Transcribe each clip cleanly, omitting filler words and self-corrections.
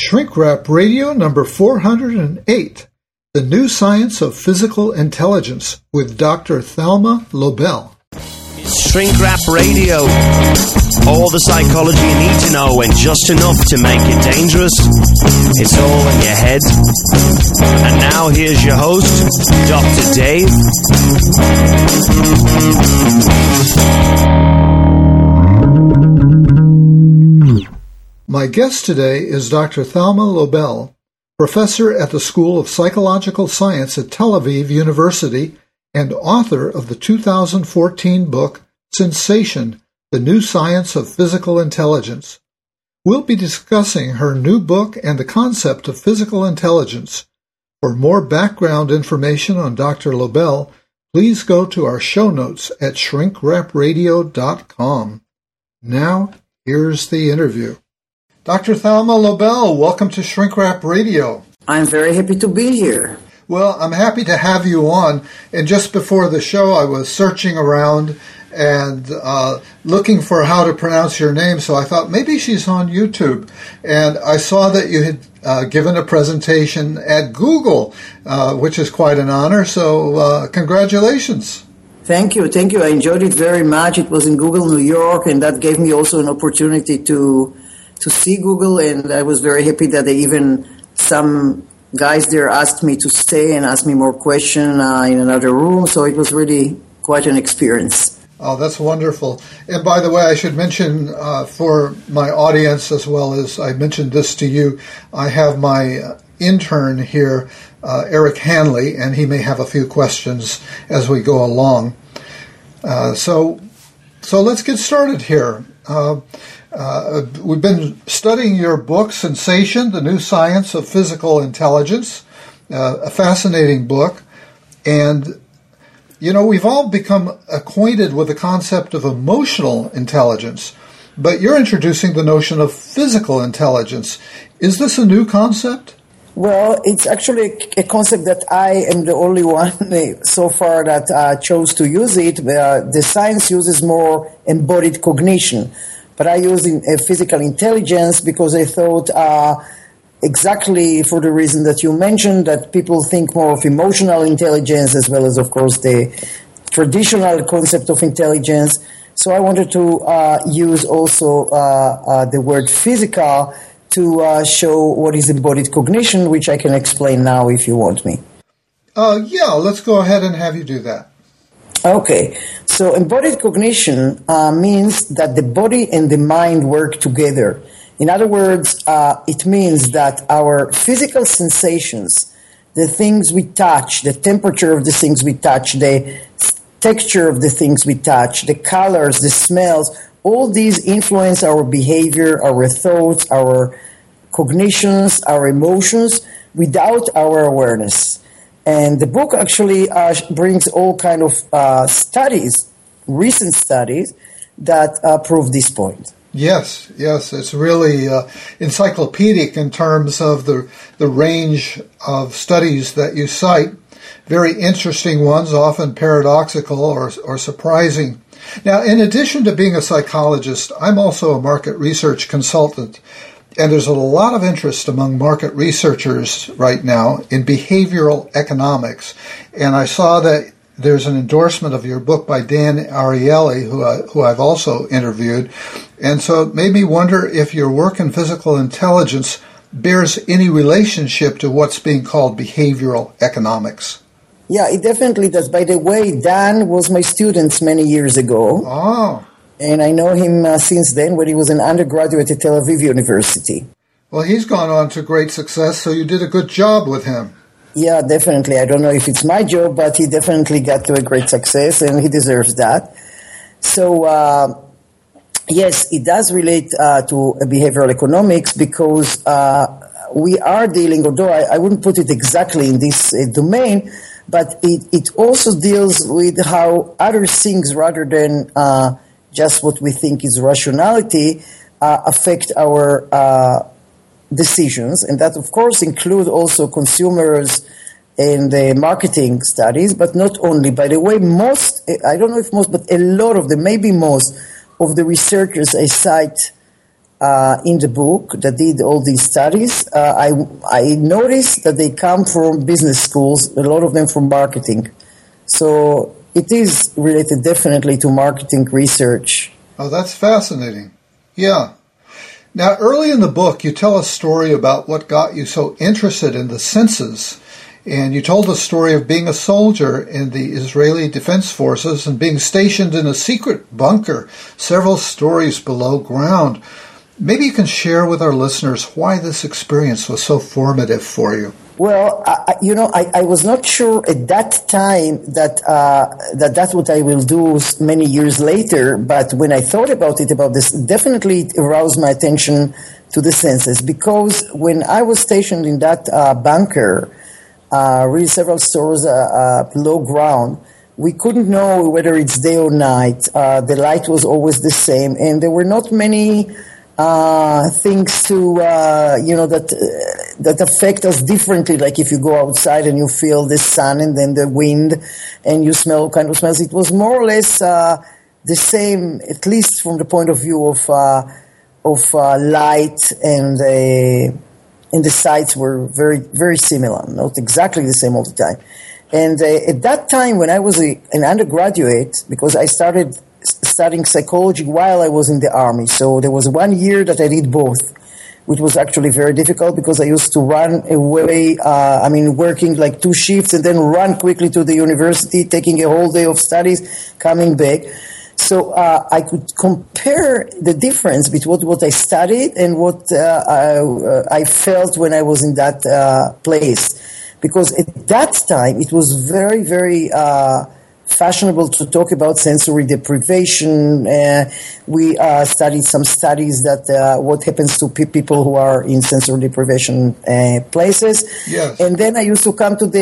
Shrink Wrap Radio number 408, The New Science of Physical Intelligence with Dr. Thelma Lobel. Shrink Wrap Radio. All the psychology you need to know and just enough to make it dangerous. It's all in your head. And now here's your host, Dr. Dave. My guest today is Dr. Thelma Lobel, professor at the School of Psychological Science at Tel Aviv University and author of the 2014 book, Sensation, The New Science of Physical Intelligence. We'll be discussing her new book and the concept of physical intelligence. For more background information on Dr. Lobel, please go to our show notes at shrinkwrapradio.com. Now, here's the interview. Dr. Thelma Lobel, welcome to Shrink Wrap Radio. I'm very happy to be here. Well, I'm happy to have you on. And just before the show, I was searching around and looking for how to pronounce your name, so I thought maybe she's on YouTube. And I saw that you had given a presentation at Google, which is quite an honor, so congratulations. Thank you. I enjoyed it very much. It was in Google New York, and that gave me also an opportunity to see Google, and I was very happy that some guys there asked me to stay and ask me more questions in another room, so it was really quite an experience. Oh, that's wonderful. And by the way, I should mention for my audience, as well as I mentioned this to you, I have my intern here, Eric Hanley, and he may have a few questions as we go along. So let's get started here. We've been studying your book, Sensation, The New Science of Physical Intelligence, a fascinating book. And, you know, we've all become acquainted with the concept of emotional intelligence, but you're introducing the notion of physical intelligence. Is this a new concept? Well, it's actually a concept that I am the only one so far that chose to use it. The science uses more embodied cognition. But I use physical intelligence because I thought exactly for the reason that you mentioned, that people think more of emotional intelligence as well as, of course, the traditional concept of intelligence. So I wanted to use also the word physical to show what is embodied cognition, which I can explain now if you want me. Yeah, let's go ahead and have you do that. Okay, so embodied cognition means that the body and the mind work together. In other words, it means that our physical sensations, the things we touch, the temperature of the things we touch, the texture of the things we touch, the colors, the smells, all these influence our behavior, our thoughts, our cognitions, our emotions without our awareness. And the book actually brings all kind of studies, recent studies, that prove this point. Yes, it's really encyclopedic in terms of the range of studies that you cite. Very interesting ones, often paradoxical or surprising. Now, in addition to being a psychologist, I'm also a market research consultant. And there's a lot of interest among market researchers right now in behavioral economics. And I saw that there's an endorsement of your book by Dan Ariely, who I've also interviewed. And so it made me wonder if your work in physical intelligence bears any relationship to what's being called behavioral economics. Yeah, it definitely does. By the way, Dan was my student many years ago. Oh. And I know him since then when he was an undergraduate at Tel Aviv University. Well, he's gone on to great success, so you did a good job with him. Yeah, definitely. I don't know if it's my job, but he definitely got to a great success, and he deserves that. So, yes, it does relate to behavioral economics because we are dealing, although I wouldn't put it exactly in this domain, but it also deals with how other things rather than just what we think is rationality, affect our decisions. And that, of course, include also consumers and marketing studies, but not only. By the way, I don't know if most, but a lot of them, maybe most of the researchers I cite in the book that did all these studies, I noticed that they come from business schools, a lot of them from marketing. So it is related definitely to marketing research. Oh, that's fascinating. Yeah. Now, early in the book, you tell a story about what got you so interested in the senses. And you told the story of being a soldier in the Israeli Defense Forces and being stationed in a secret bunker several stories below ground. Maybe you can share with our listeners why this experience was so formative for you. Well, I was not sure at that time that that's what I will do many years later. But when I thought about this, definitely it aroused my attention to the senses. Because when I was stationed in that bunker, really several stories below ground, we couldn't know whether it's day or night. The light was always the same, and there were not many things to that affect us differently. Like if you go outside and you feel the sun and then the wind, and you smell all kind of smells. It was more or less the same, at least from the point of view of light, and the sights were very, very similar, not exactly the same all the time. And at that time, when I was an undergraduate, because I started studying psychology while I was in the army, so there was 1 year that I did both, which was actually very difficult because I used to run away, working like 2 shifts and then run quickly to the university, taking a whole day of studies, coming back. So I could compare the difference between what I studied and what I felt when I was in that place. Because at that time, it was very, very fashionable to talk about sensory deprivation. We studied some studies that what happens to people who are in sensory deprivation places. Yes. And then I used to come to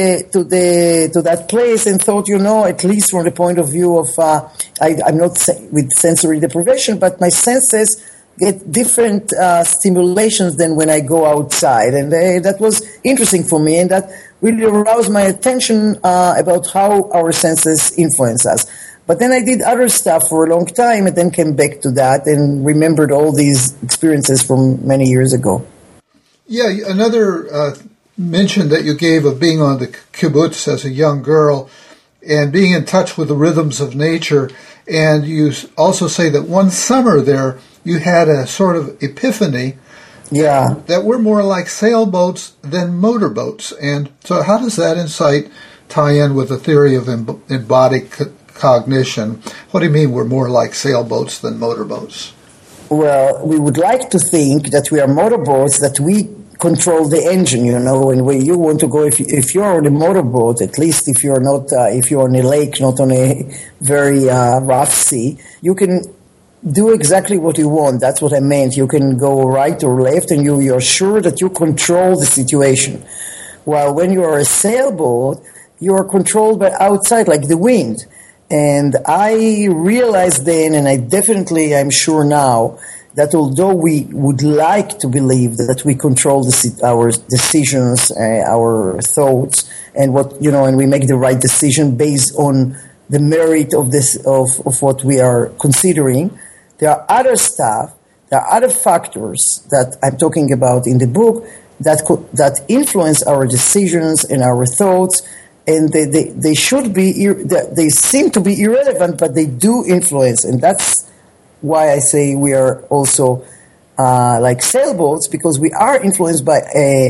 that place and thought, at least from the point of view of I'm not with sensory deprivation, but my senses get different stimulations than when I go outside, and that was interesting for me, and that really aroused my attention about how our senses influence us. But then I did other stuff for a long time, and then came back to that and remembered all these experiences from many years ago. Yeah, another mention that you gave of being on the kibbutz as a young girl and being in touch with the rhythms of nature, and you also say that one summer there you had a sort of epiphany that we're more like sailboats than motorboats. And so how does that insight tie in with the theory of embodied cognition? What do you mean we're more like sailboats than motorboats? Well, we would like to think that we are motorboats, that we control the engine, and where you want to go. If you're on a motorboat, at least if you're not, if you're on a lake, not on a very rough sea, you can do exactly what you want. That's what I meant. You can go right or left, and you're sure that you control the situation. While when you are a sailboat, you are controlled by outside, like the wind. And I realized then, and I'm sure now, that although we would like to believe that we control our decisions, our thoughts, and and we make the right decision based on the merit of what we are considering, there are other other factors that I'm talking about in the book that influence our decisions and our thoughts, and they should be, they seem to be irrelevant, but they do influence, and that's why I say we are also like sailboats, because we are influenced by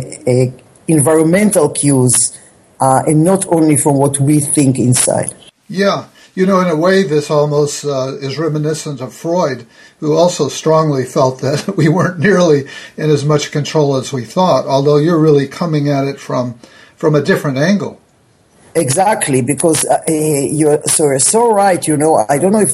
environmental cues and not only from what we think inside. Yeah. In a way, this almost is reminiscent of Freud, who also strongly felt that we weren't nearly in as much control as we thought, although you're really coming at it from a different angle. Exactly, because you're so right. I don't know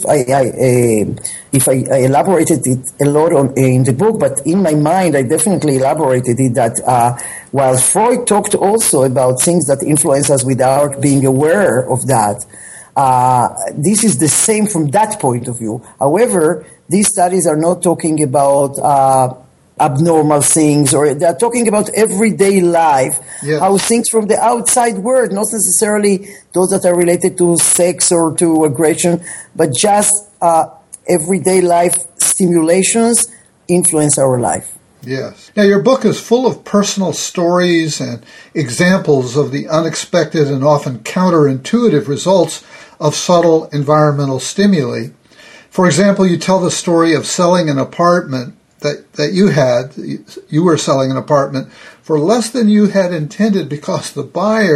if I elaborated it a lot in the book, but in my mind, I definitely elaborated it that while Freud talked also about things that influence us without being aware of that, this is the same from that point of view. However, these studies are not talking about abnormal things, or they're talking about everyday life, how things from the outside world, not necessarily those that are related to sex or to aggression, but just everyday life stimulations influence our life. Yes. Now, your book is full of personal stories and examples of the unexpected and often counterintuitive results of subtle environmental stimuli. For example, you tell the story of selling an apartment that you were selling an apartment for less than you had intended because the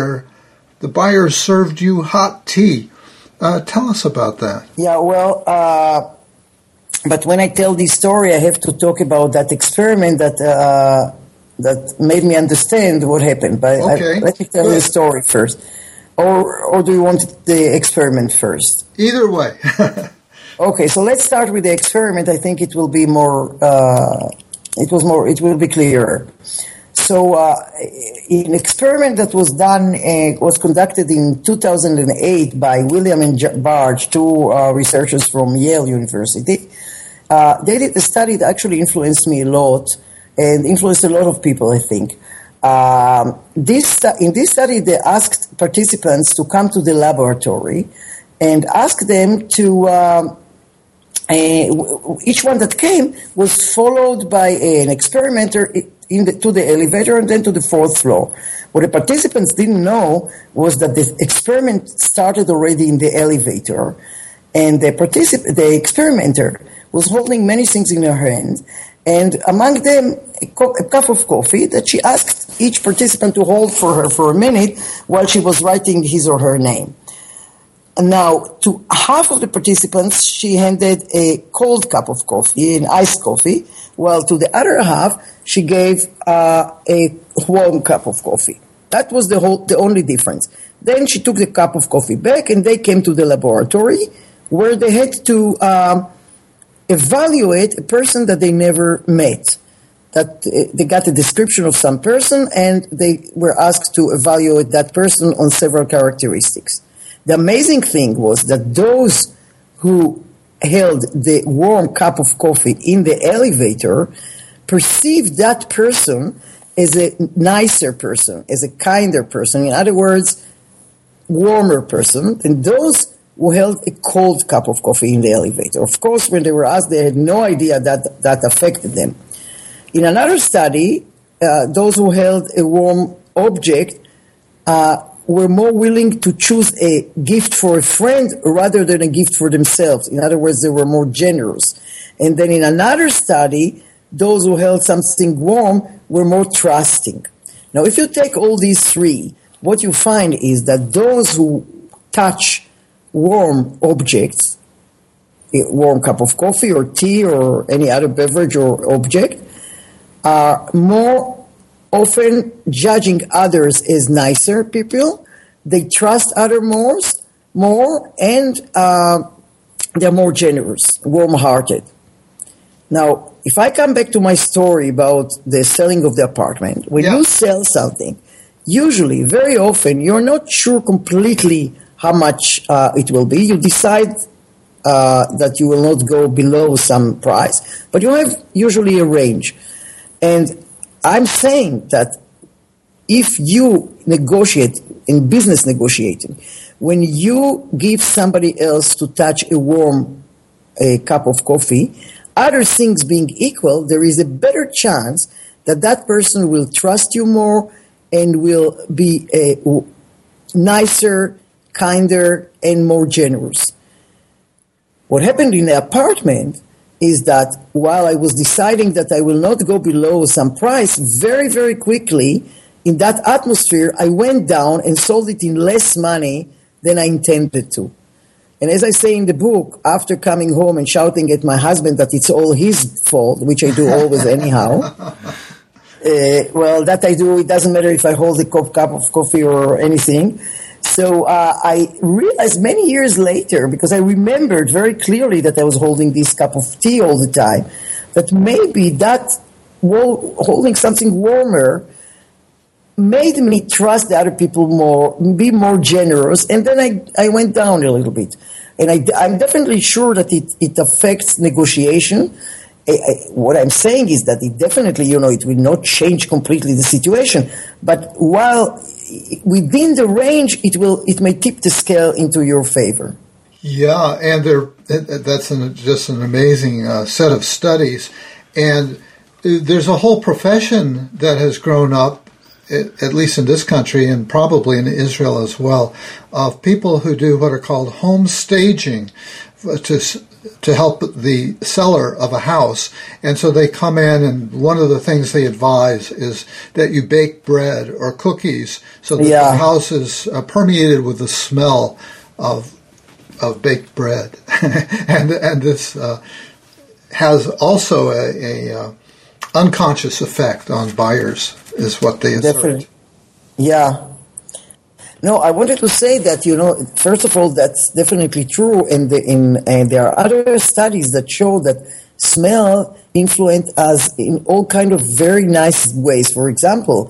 buyer served you hot tea. Tell us about that. Yeah, well, but when I tell this story, I have to talk about that experiment that made me understand what happened. But okay. Let me tell you the story first. Or do you want the experiment first? Either way. Okay, so let's start with the experiment. I think it will be more. It will be clearer. So, an experiment that was conducted in 2008 by William and Barge, two researchers from Yale University. They did a study that actually influenced me a lot and influenced a lot of people, I think. In this study, they asked participants to come to the laboratory and ask them to. Each one that came was followed by an experimenter to the elevator and then to the fourth floor. What the participants didn't know was that the experiment started already in the elevator, and the experimenter was holding many things in her hand, and among them a cup of coffee that she asked each participant to hold for her for a minute while she was writing his or her name. Now, to half of the participants, she handed a cold cup of coffee, an iced coffee, while to the other half, she gave a warm cup of coffee. That was the only difference. Then she took the cup of coffee back, and they came to the laboratory, where they had to evaluate a person that they never met. That they got a description of some person, and they were asked to evaluate that person on several characteristics. The amazing thing was that those who held the warm cup of coffee in the elevator perceived that person as a nicer person, as a kinder person. In other words, warmer person than those who held a cold cup of coffee in the elevator. Of course, when they were asked, they had no idea that affected them. In another study, those who held a warm object were more willing to choose a gift for a friend rather than a gift for themselves. In other words, they were more generous. And then in another study, those who held something warm were more trusting. Now, if you take all these three, what you find is that those who touch warm objects, a warm cup of coffee or tea or any other beverage or object, are more often judging others as nicer people. They trust others more, and they're more generous, warm-hearted. Now, if I come back to my story about the selling of the apartment, when you sell something, usually, very often, you're not sure completely how much it will be. You decide that you will not go below some price, but you have usually a range. And I'm saying that if you negotiate in business negotiating, when you give somebody else to touch a warm cup of coffee, other things being equal, there is a better chance that that person will trust you more and will be nicer, kinder, and more generous. What happened in the apartment is that while I was deciding that I will not go below some price, very, very quickly, in that atmosphere, I went down and sold it in less money than I intended to. And as I say in the book, after coming home and shouting at my husband that it's all his fault, which I do always anyhow, that I do, it doesn't matter if I hold a cup of coffee or anything. So I realized many years later, because I remembered very clearly that I was holding this cup of tea all the time, that maybe that holding something warmer made me trust the other people more, be more generous, and then I went down a little bit. And I'm definitely sure that it affects negotiation. What I'm saying is that it definitely, it will not change completely the situation, but while within the range, it may tip the scale into your favor. Yeah, and that's just an amazing set of studies. And there's a whole profession that has grown up, at least in this country and probably in Israel as well, of people who do what are called home staging to help the seller of a house. And so they come in, and one of the things they advise is that you bake bread or cookies so that the house is permeated with the smell of baked bread. and this has also a unconscious effect on buyers, is what they assert. Definitely. Yeah. No, I wanted to say that, first of all, that's definitely true, and there are other studies that show that smell influences us in all kind of very nice ways. For example,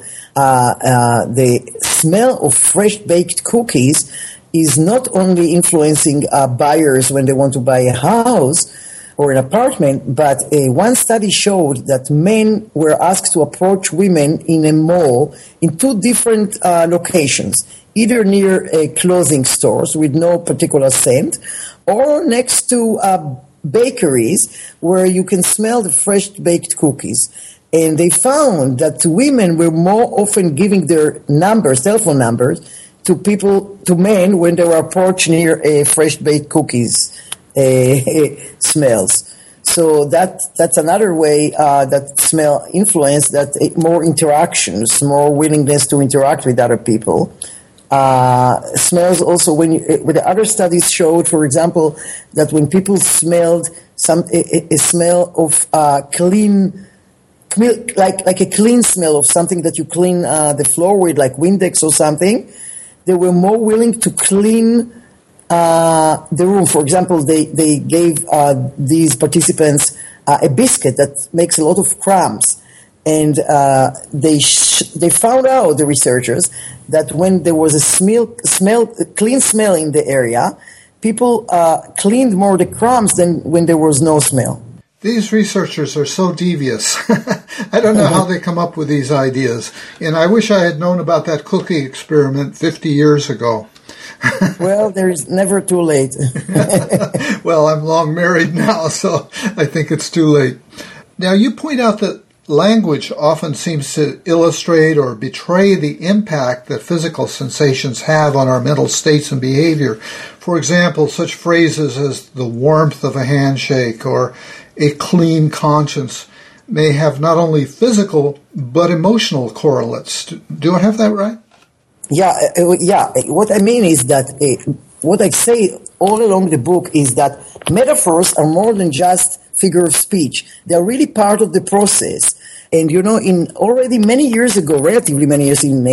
the smell of fresh baked cookies is not only influencing buyers when they want to buy a house or an apartment, but one study showed that men were asked to approach women in a mall in two different locations, either near clothing stores with no particular scent, or next to bakeries where you can smell the fresh baked cookies. And they found that women were more often giving their telephone numbers, to men when they were approached near fresh baked cookies smells. So that's another way that smell influence, that more interactions, more willingness to interact with other people. Smells also, when the other studies showed, for example, that when people smelled a smell of clean, like a clean smell of something that you clean the floor with, like Windex or something, they were more willing to clean the room. For example, they gave these participants a biscuit that makes a lot of crumbs. And they found out, the researchers, that when there was a clean smell in the area, people cleaned more the crumbs than when there was no smell. These researchers are so devious. I don't know how they come up with these ideas. And I wish I had known about that cookie experiment 50 years ago. Well, there's never too late. Well, I'm long married now, so I think it's too late. Now, you point out that language often seems to illustrate or betray the impact that physical sensations have on our mental states and behavior. For example, such phrases as the warmth of a handshake or a clean conscience may have not only physical but emotional correlates. Do I have that right? Yeah. What I mean is that what I say all along the book is that metaphors are more than just figure of speech. They are really part of the process. And, in already many years ago, relatively many years, in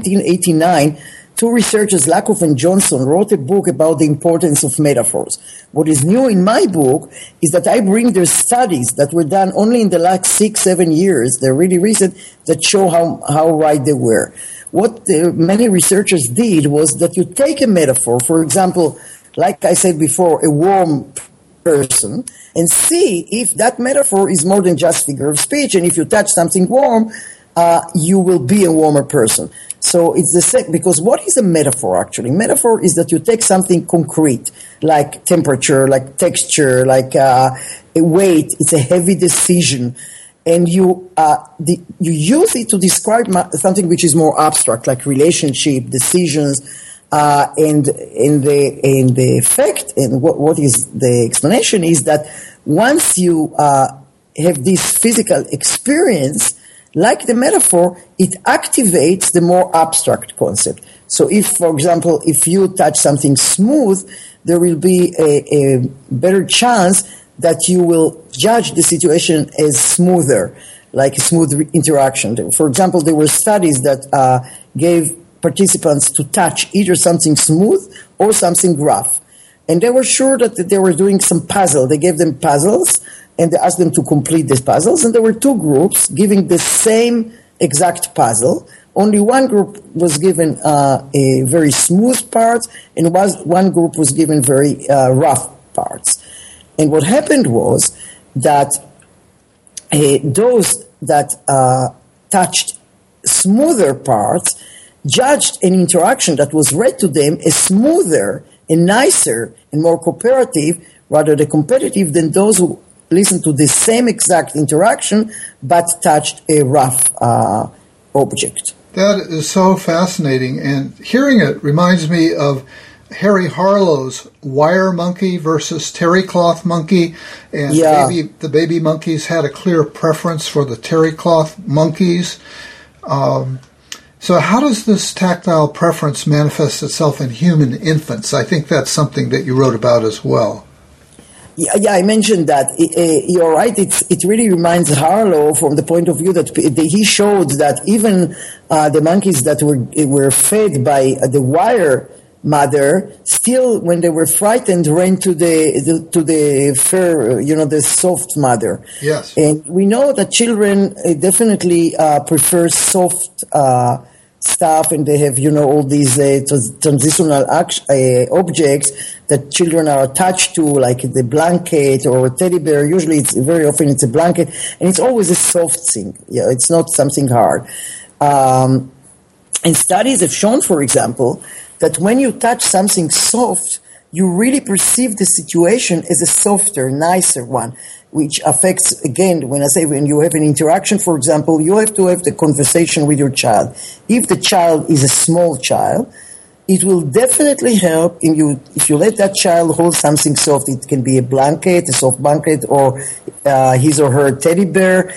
1989, two researchers, Lakoff and Johnson, wrote a book about the importance of metaphors. What is new in my book is that I bring their studies that were done only in the last 6-7 years, they're really recent, that show how right they were. What many researchers did was that you take a metaphor, for example, like I said before, a warm person, and see if that metaphor is more than just figure of speech, and if you touch something warm, you will be a warmer person. So it's the same, because what is a metaphor actually? Metaphor is that you take something concrete, like temperature, like texture, like a weight. It's a heavy decision, and you use it to describe something which is more abstract, like relationship, decisions, and the effect, and what is the explanation is that once you have this physical experience, like the metaphor, it activates the more abstract concept. So if, for example, if you touch something smooth, there will be a better chance that you will judge the situation as smoother, like a smooth interaction. For example, there were studies that gave participants to touch either something smooth or something rough. And they were sure that they were doing some puzzle. They gave them puzzles, and they asked them to complete these puzzles. And there were two groups giving the same exact puzzle. Only one group was given a very smooth part, and one group was given very rough parts. And what happened was that those that touched smoother parts judged an interaction that was read to them as smoother and nicer and more cooperative, rather than competitive, than those who listen to the same exact interaction, but touched a rough object. That is so fascinating, and hearing it reminds me of Harry Harlow's wire monkey versus terry cloth monkey, and the baby monkeys had a clear preference for the terry cloth monkeys. So how does this tactile preference manifest itself in human infants? I think that's something that you wrote about as well. Yeah, I mentioned that. You're right. It really reminds Harlow from the point of view that he showed that even the monkeys that were fed by the wire mother, still when they were frightened, ran to the fur, the soft mother. Yes. And we know that children definitely prefer soft stuff, and they have, all these transitional objects that children are attached to, like the blanket or a teddy bear. Usually, very often it's a blanket, and it's always a soft thing. Yeah, it's not something hard. And studies have shown, for example, that when you touch something soft, you really perceive the situation as a softer, nicer one, which affects, again, when you have an interaction, for example, you have to have the conversation with your child. If the child is a small child, it will definitely help if you let that child hold something soft. It can be a blanket, a soft blanket, or his or her teddy bear.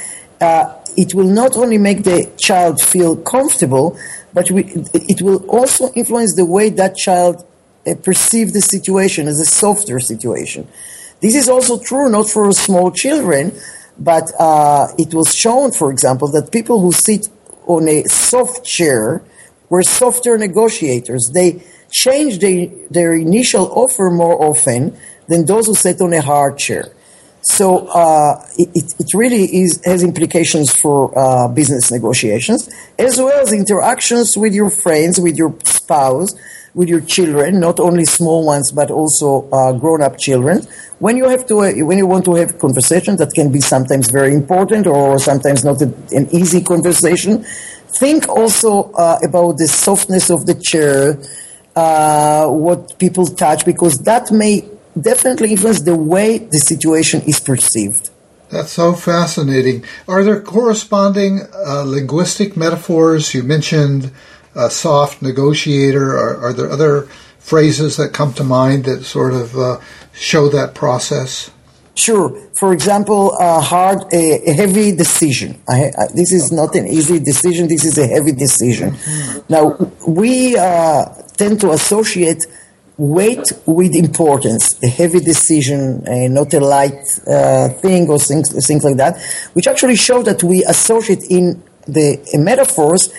It will not only make the child feel comfortable, but it will also influence the way that child perceive the situation as a softer situation. This is also true not for small children, but it was shown, for example, that people who sit on a soft chair were softer negotiators. They changed their initial offer more often than those who sat on a hard chair. So it really has implications for business negotiations, as well as interactions with your friends, with your spouse, with your children, not only small ones but also grown-up children. When you want to have conversations that can be sometimes very important or sometimes not an easy conversation, think also about the softness of the chair, what people touch, because that may definitely influence the way the situation is perceived. That's so fascinating. Are there corresponding linguistic metaphors? You mentioned a soft negotiator. Are there other phrases that come to mind that sort of show that process? Sure. For example, a heavy decision. This is not an easy decision. This is a heavy decision. Mm-hmm. Now, we tend to associate weight with importance, a heavy decision, not a light thing or things like that, which actually show that we associate in the metaphors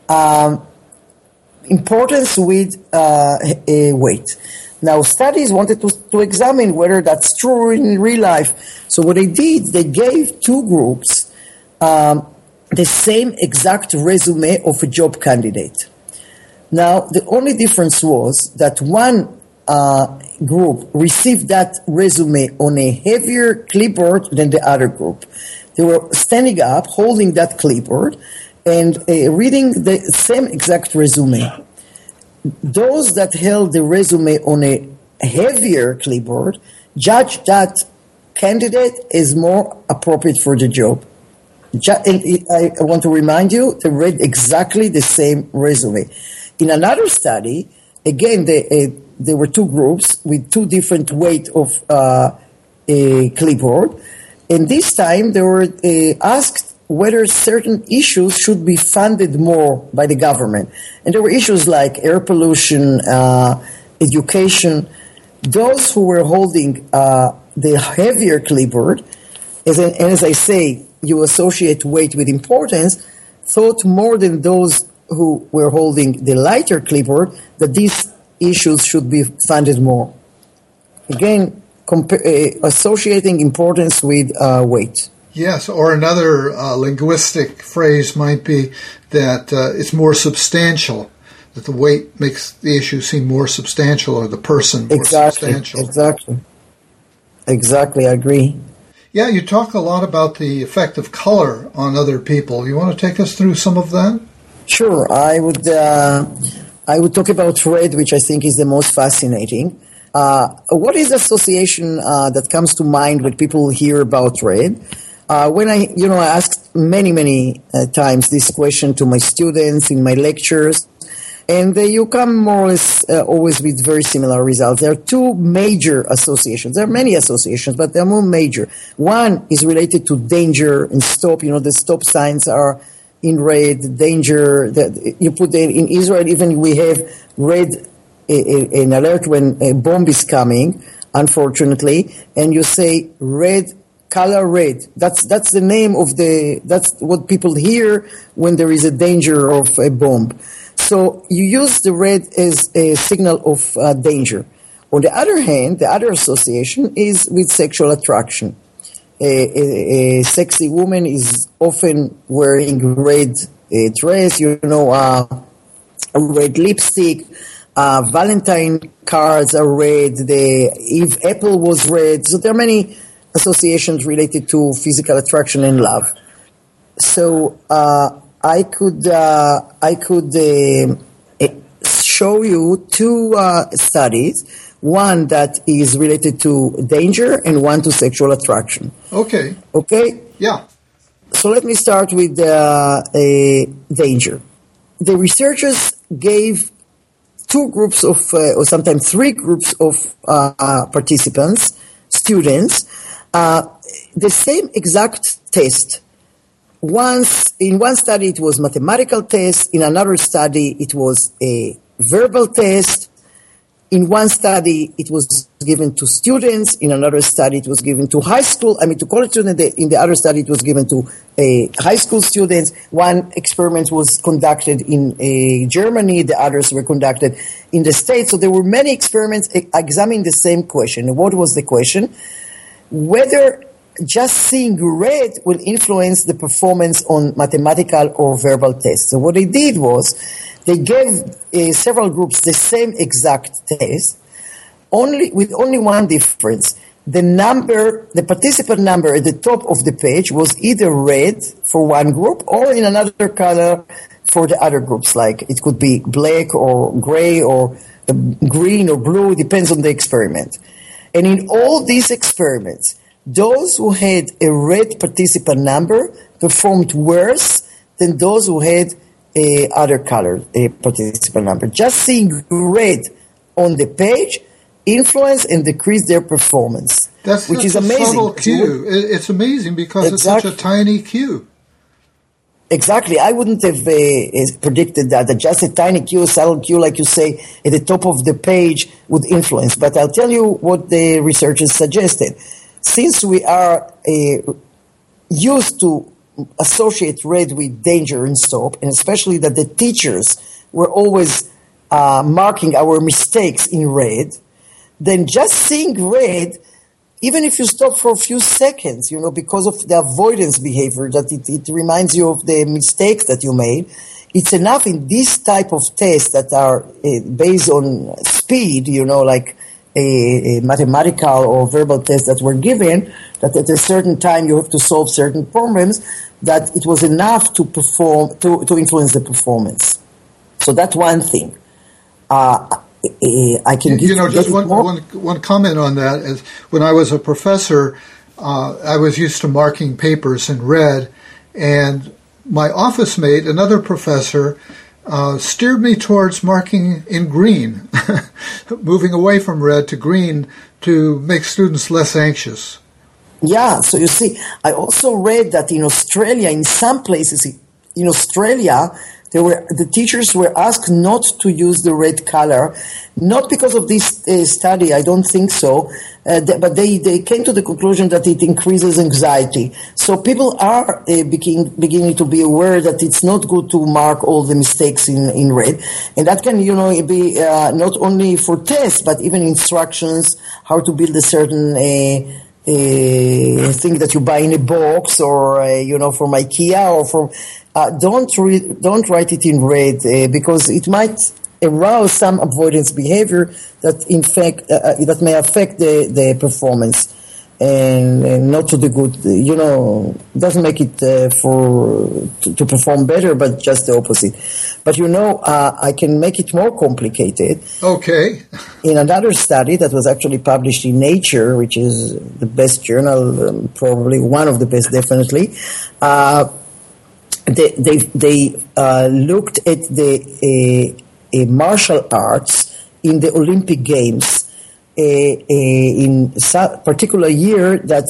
importance with weight. Now, studies wanted to examine whether that's true in real life. So what they did, they gave two groups the same exact resume of a job candidate. Now, the only difference was that one group received that resume on a heavier clipboard than the other group. They were standing up, holding that clipboard, and reading the same exact resume. Those that held the resume on a heavier clipboard judged that candidate is more appropriate for the job. I want to remind you, they read exactly the same resume. In another study, again, there were two groups with two different weight of a clipboard, and this time they were asked whether certain issues should be funded more by the government. And there were issues like air pollution, education. Those who were holding the heavier clipboard, as I say, you associate weight with importance, thought more than those who were holding the lighter clipboard that these issues should be funded more. Again, associating importance with weight. Yes, or another linguistic phrase might be that it's more substantial, that the weight makes the issue seem more substantial or the person more substantial. Exactly, I agree. Yeah, you talk a lot about the effect of color on other people. You want to take us through some of that? Sure. I would talk about red, which I think is the most fascinating. What is the association that comes to mind when people hear about red? When I asked many times this question to my students in my lectures, and you come more or less always with very similar results. There are two major associations. There are many associations, but they're more major. One is related to danger and stop. The stop signs are in red, danger. You put in Israel, even we have red, an alert when a bomb is coming, unfortunately, and you say red, color red. That's the name of that's what people hear when there is a danger of a bomb. So you use the red as a signal of danger. On the other hand, the other association is with sexual attraction. A sexy woman is often wearing red dress, a red lipstick. Valentine cards are red. The Eve apple was red. So there are many associations related to physical attraction and love. So I could show you two studies. One that is related to danger and one to sexual attraction. Okay. Okay? Yeah. So let me start with danger. The researchers gave two groups of, or sometimes three groups of participants, students, the same exact test. In one study it was mathematical test, in another study it was a verbal test. In one study, it was given to students. In another study, it was given to to college students. In the other study, it was given to high school students. One experiment was conducted in Germany. The others were conducted in the States. So there were many experiments examining the same question. What was the question? Whether just seeing red will influence the performance on mathematical or verbal tests. So what they did was, they gave several groups the same exact test, with only one difference. The participant number at the top of the page was either red for one group or in another color for the other groups. Like it could be black or gray or green or blue, depends on the experiment. And in all these experiments, those who had a red participant number performed worse than those who had other color participant number. Just seeing red on the page influence and decrease their performance. Which is amazing. A subtle cue. It's amazing because It's such a tiny cue. Exactly. I wouldn't have predicted that just a tiny cue, a subtle cue, like you say, at the top of the page would influence. But I'll tell you what the researchers suggested. Since we are used to associate red with danger and stop, and especially that the teachers were always marking our mistakes in red, then just seeing red, even if you stop for a few seconds, because of the avoidance behavior, that it reminds you of the mistakes that you made, it's enough in this type of tests that are based on speed, like a mathematical or verbal test that were given, that at a certain time you have to solve certain problems, that it was enough to to influence the performance. So that's one thing. I can give just one comment on that is when I was a professor, I was used to marking papers in red, and my office mate, another professor, steered me towards marking in green, moving away from red to green to make students less anxious. Yeah, so you see, I also read that in Australia, in some places in Australia, the teachers were asked not to use the red color, not because of this study, I don't think so, but they came to the conclusion that it increases anxiety. So people are beginning to be aware that it's not good to mark all the mistakes in red, and that can be not only for tests but even instructions how to build a certain thing that you buy in a box, or from IKEA, or from don't write it in red because it might arouse some avoidance behavior that in fact that may affect the performance. and not to the good, doesn't make it to perform better, but just the opposite. But I can make it more complicated. Okay. In another study that was actually published in Nature, which is the best journal, probably one of the best, definitely, they looked at the martial arts in the Olympic Games. In a particular year that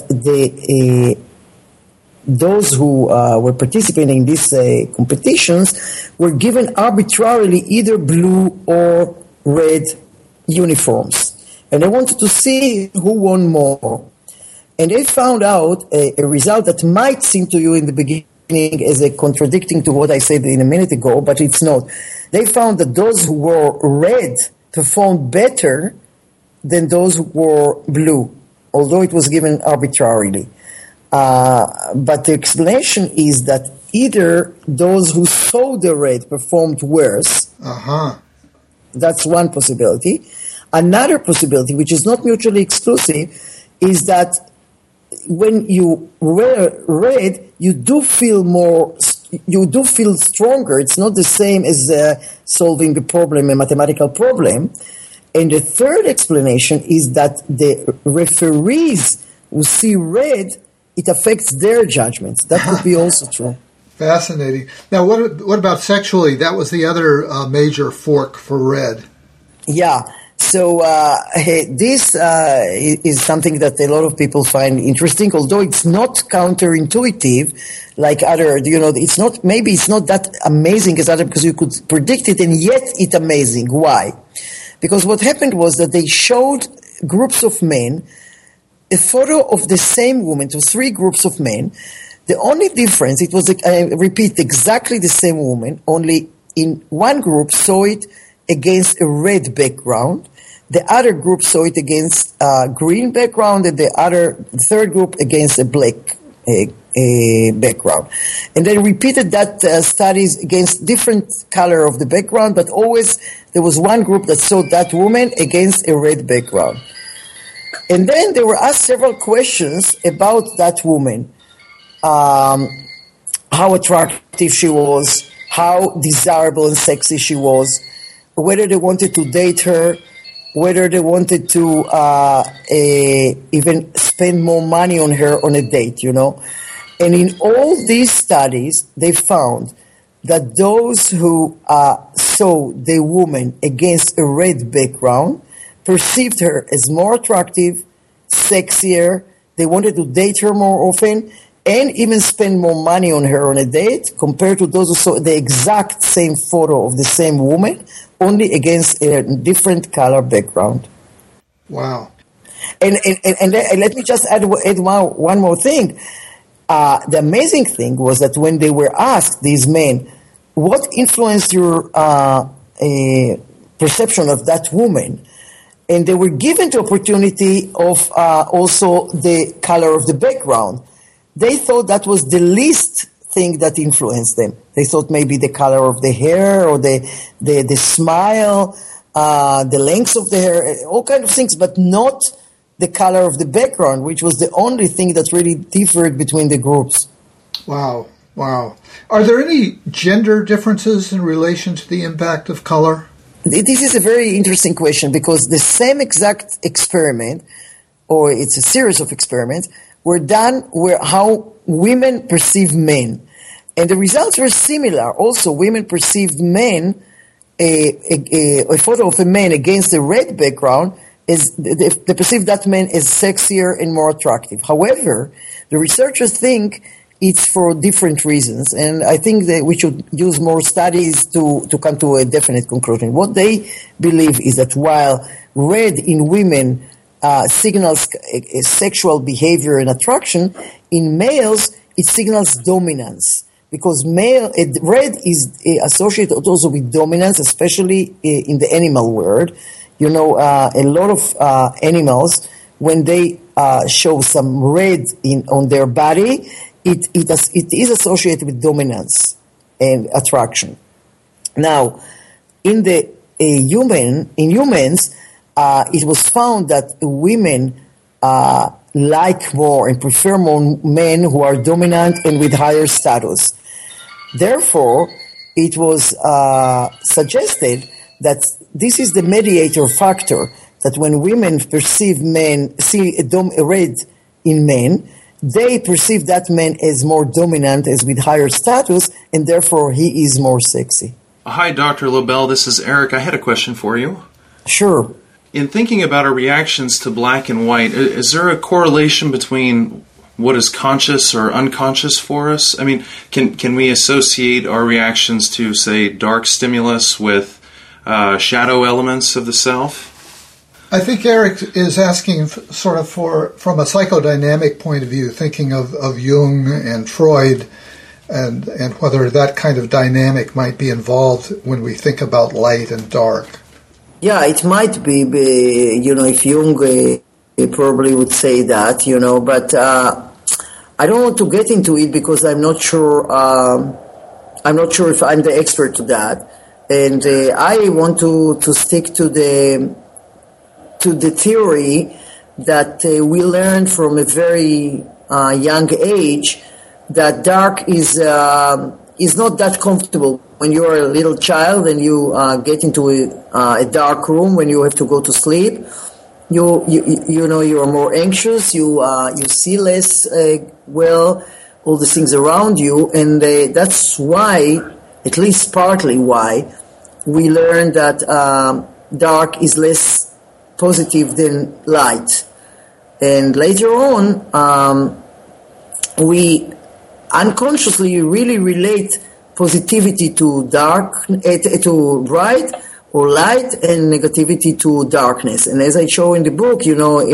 those who were participating in these competitions were given arbitrarily either blue or red uniforms. And they wanted to see who won more. And they found out a result that might seem to you in the beginning as a contradicting to what I said in a minute ago, but it's not. They found that those who wore red performed better than those who wore blue, although it was given arbitrarily. But the explanation is that either those who saw the red performed worse. That's one possibility. Another possibility, which is not mutually exclusive, is that when you wear red, you do feel stronger. It's not the same as solving a mathematical problem. And the third explanation is that the referees who see red, it affects their judgments. That could be also true. Fascinating. Now, what about sexually? That was the other major fork for red. Yeah. So this is something that a lot of people find interesting, although it's not counterintuitive like other, it's not that amazing as other, because you could predict it, and yet it's amazing. Why? Because what happened was that they showed groups of men a photo of the same woman to three groups of men. The only difference, it was, I repeat, exactly the same woman, only in one group saw it against a red background, the other group saw it against a green background, and the third group against a black background. And they repeated that studies against different color of the background, but always there was one group that saw that woman against a red background. And then they were asked several questions about that woman. How attractive she was, how desirable and sexy she was, whether they wanted to date her, whether they wanted to even spend more money on her on a date, And in all these studies, they found that those who saw the woman against a red background perceived her as more attractive, sexier, they wanted to date her more often, and even spend more money on her on a date compared to those who saw the exact same photo of the same woman, only against a different color background. Wow. And let me just add one more thing. The amazing thing was that when they were asked, these men, what influenced your perception of that woman? And they were given the opportunity of also the color of the background. They thought that was the least thing that influenced them. They thought maybe the color of the hair or the smile, the length of the hair, all kinds of things, but not the color of the background, which was the only thing that really differed between the groups. Wow. Are there any gender differences in relation to the impact of color? This is a very interesting question because the same exact experiment, or it's a series of experiments, were done where how women perceive men. And the results were similar. Also, women perceived men, a photo of a man against a red background, they perceive that man as sexier and more attractive. However, the researchers think it's for different reasons, and I think that we should use more studies to come to a definite conclusion. What they believe is that while red in women signals sexual behavior and attraction, in males it signals dominance, because red is associated also with dominance, especially in the animal world. A lot of animals, when they show some red on their body, it is associated with dominance and attraction. Now, in humans, it was found that women like more and prefer more men who are dominant and with higher status. Therefore, it was suggested that this is the mediator factor, that when women perceive men, see a red in men, they perceive that man as more dominant, as with higher status, and therefore he is more sexy. Hi, Dr. Lobel. This is Eric. I had a question for you. Sure. In thinking about our reactions to black and white, is there a correlation between what is conscious or unconscious for us? I mean, can we associate our reactions to, say, dark stimulus with shadow elements of the self? I think Eric is asking sort of from a psychodynamic point of view, thinking of Jung and Freud, and whether that kind of dynamic might be involved when we think about light and dark. Yeah, it might be, if Jung probably would say that, but I don't want to get into it because I'm not sure if I'm the expert to that. And I want to stick to the theory that we learned from a very young age that dark is not that comfortable. When you are a little child and you get into a dark room when you have to go to sleep, you are more anxious. You see less well all the things around you, and that's why, at least partly why, we learn that dark is less positive than light. And later on, we unconsciously really relate positivity to to bright or light, and negativity to darkness. And as I show in the book,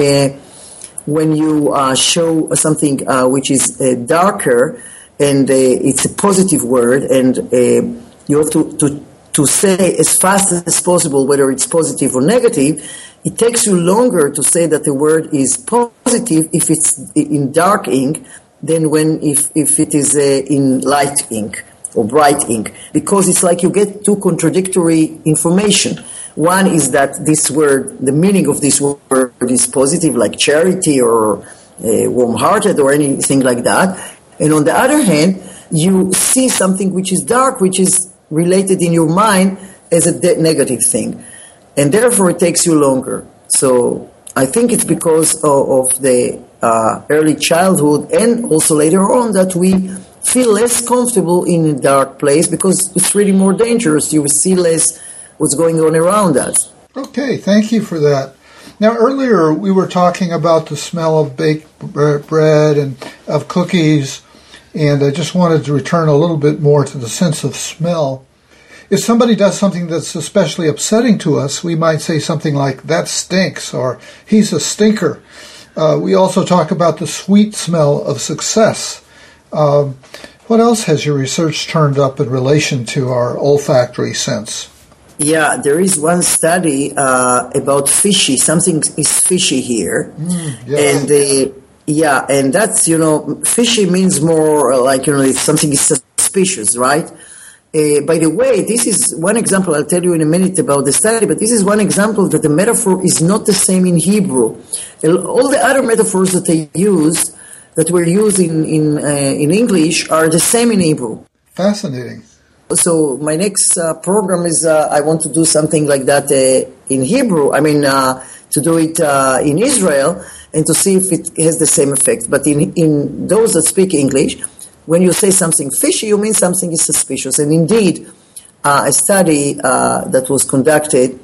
when you show something which is darker, and it's a positive word, and you have to say as fast as possible whether it's positive or negative, it takes you longer to say that the word is positive if it's in dark ink than if it is in light ink or bright ink, because it's like you get two contradictory information. One is that this word, the meaning of this word is positive, like charity or warm-hearted or anything like that. And on the other hand, you see something which is dark, which is related in your mind as a negative thing. And therefore it takes you longer. So I think it's because of the early childhood and also later on that we feel less comfortable in a dark place because it's really more dangerous. You see less what's going on around us. Okay, thank you for that. Now, earlier we were talking about the smell of baked bread and of cookies, and I just wanted to return a little bit more to the sense of smell. If somebody does something that's especially upsetting to us, we might say something like, that stinks, or he's a stinker. We also talk about the sweet smell of success. What else has your research turned up in relation to our olfactory sense? Yeah, there is one study about fishy. Something is fishy here. And and that's, fishy means more like, if something is suspicious, right? By the way, this is one example. I'll tell you in a minute about the study, but this is one example that the metaphor is not the same in Hebrew. All the other metaphors that they use, that were used in English, are the same in Hebrew. Fascinating. So my next program is I want to do something like that in Hebrew. To do it in Israel and to see if it has the same effect. But in those that speak English, when you say something fishy, you mean something is suspicious. And indeed, a study that was conducted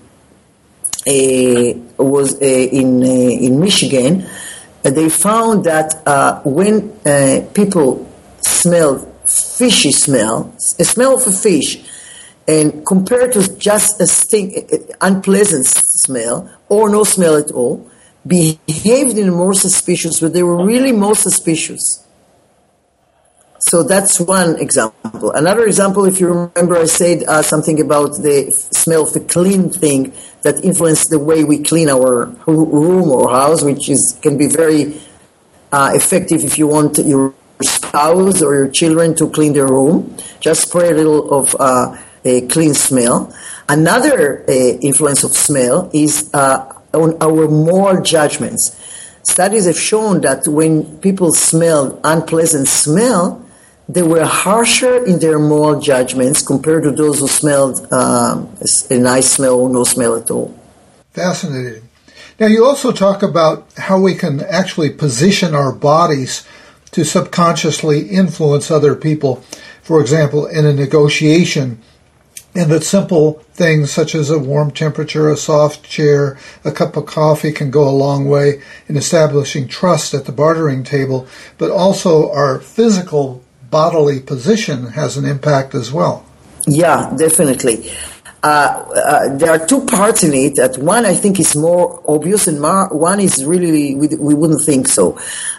was in Michigan. They found that when people smell fishy smell, a smell of a fish, and compared to just a unpleasant smell or no smell at all, behaved in a more suspicious way. They were really more suspicious. So that's one example. Another example, if you remember, I said something about the smell of the clean thing that influences the way we clean our room or house, which can be very effective if you want your spouse or your children to clean their room. Just spray a little of a clean smell. Another influence of smell is on our moral judgments. studies have shown that when people smelled unpleasant smell, they were harsher in their moral judgments compared to those who smelled a nice smell or no smell at all. Fascinating. Now, you also talk about how we can actually position our bodies to subconsciously influence other people. For example, in a negotiation, and that simple things such as a warm temperature, a soft chair, a cup of coffee can go a long way in establishing trust at the bartering table, but also our physical bodily position has an impact as well. Yeah, definitely. There are two parts in it. That one I think is more obvious, and one is really we wouldn't think so.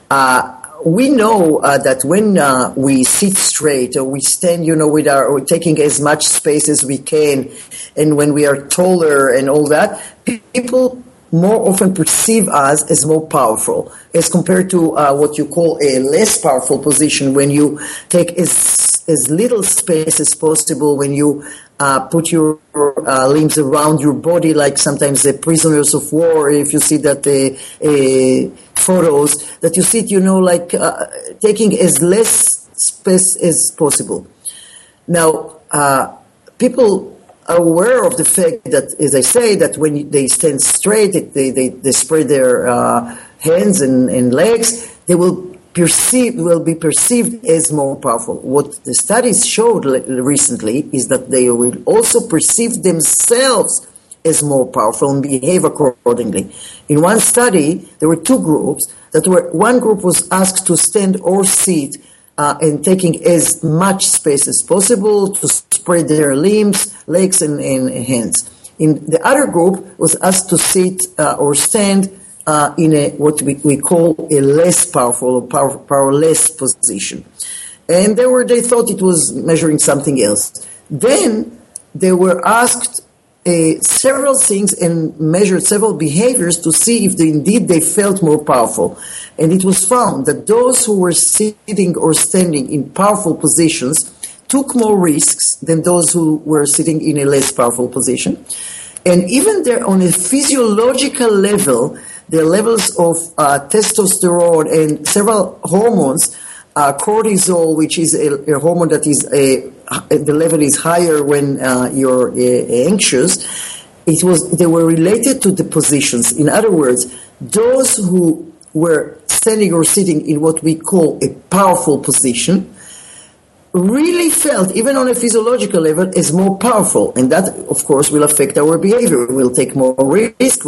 We know that when we sit straight or we stand, we're taking as much space as we can, and when we are taller and all that, people more often perceive us as more powerful as compared to what you call a less powerful position, when you take as little space as possible, when you put your limbs around your body, like sometimes the prisoners of war, if you see that photos, that you sit, like taking as less space as possible. Now, people are aware of the fact that, as I say, that when they stand straight, they spread their hands and legs, they will be perceived as more powerful. What the studies showed recently is that they will also perceive themselves as more powerful and behave accordingly. In one study, there were two groups. One group was asked to stand or sit and taking as much space as possible to spread their limbs, legs, and hands. In the other group was asked to sit or stand in what we call a less powerful or powerless position. And they thought it was measuring something else. Then they were asked several things and measured several behaviors to see if indeed they felt more powerful. And it was found that those who were sitting or standing in powerful positions took more risks than those who were sitting in a less powerful position. And even there, on a physiological level, their levels of testosterone and several hormones, cortisol, which is a hormone that is the level is higher when you're anxious, they were related to the positions. In other words, those who were standing or sitting in what we call a powerful position really felt, even on a physiological level, as more powerful. And that, of course, will affect our behavior. We'll take more risk.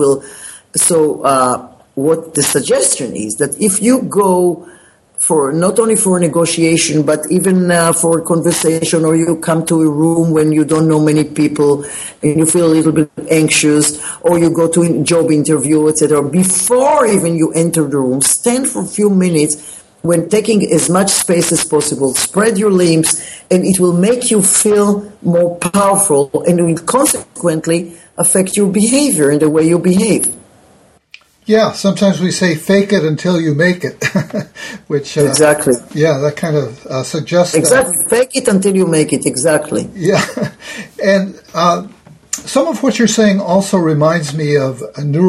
What the suggestion is that if you go for not only for a negotiation, but even for a conversation, or you come to a room when you don't know many people and you feel a little bit anxious, or you go to a job interview, etc., before even you enter the room, stand for a few minutes when taking as much space as possible, spread your limbs, and it will make you feel more powerful, and it will consequently affect your behavior and the way you behave. Yeah, sometimes we say fake it until you make it, which... exactly. Yeah, that kind of suggests exactly. That. Fake it until you make it, exactly. Yeah, and some of what you're saying also reminds me of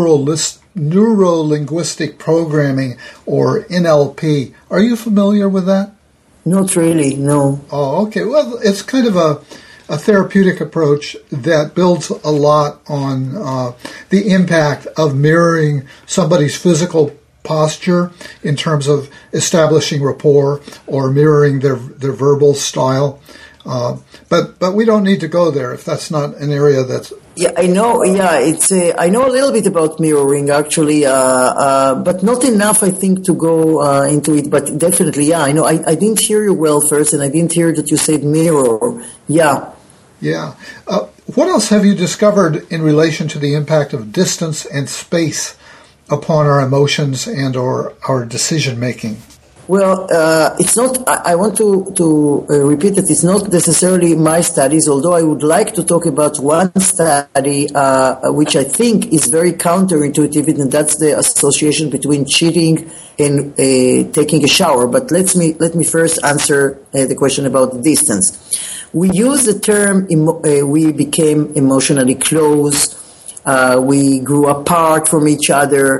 neuro-linguistic programming, or NLP. Are you familiar with that? Not really, no. Oh, okay. Well, it's kind of a therapeutic approach that builds a lot on the impact of mirroring somebody's physical posture in terms of establishing rapport, or mirroring their verbal style. But we don't need to go there if that's not an area that's... Yeah, I know. Yeah, I know a little bit about mirroring, actually, but not enough, I think, to go into it. But definitely, yeah, I know. I didn't hear you well first, and I didn't hear that you said mirror. Yeah. Yeah. What else have you discovered in relation to the impact of distance and space upon our emotions and or our decision making? Well, it's not. I want to repeat that it's not necessarily my studies, although I would like to talk about one study which I think is very counterintuitive, and that's the association between cheating and taking a shower. But let me first answer the question about distance. We use the term we became emotionally close, we grew apart from each other.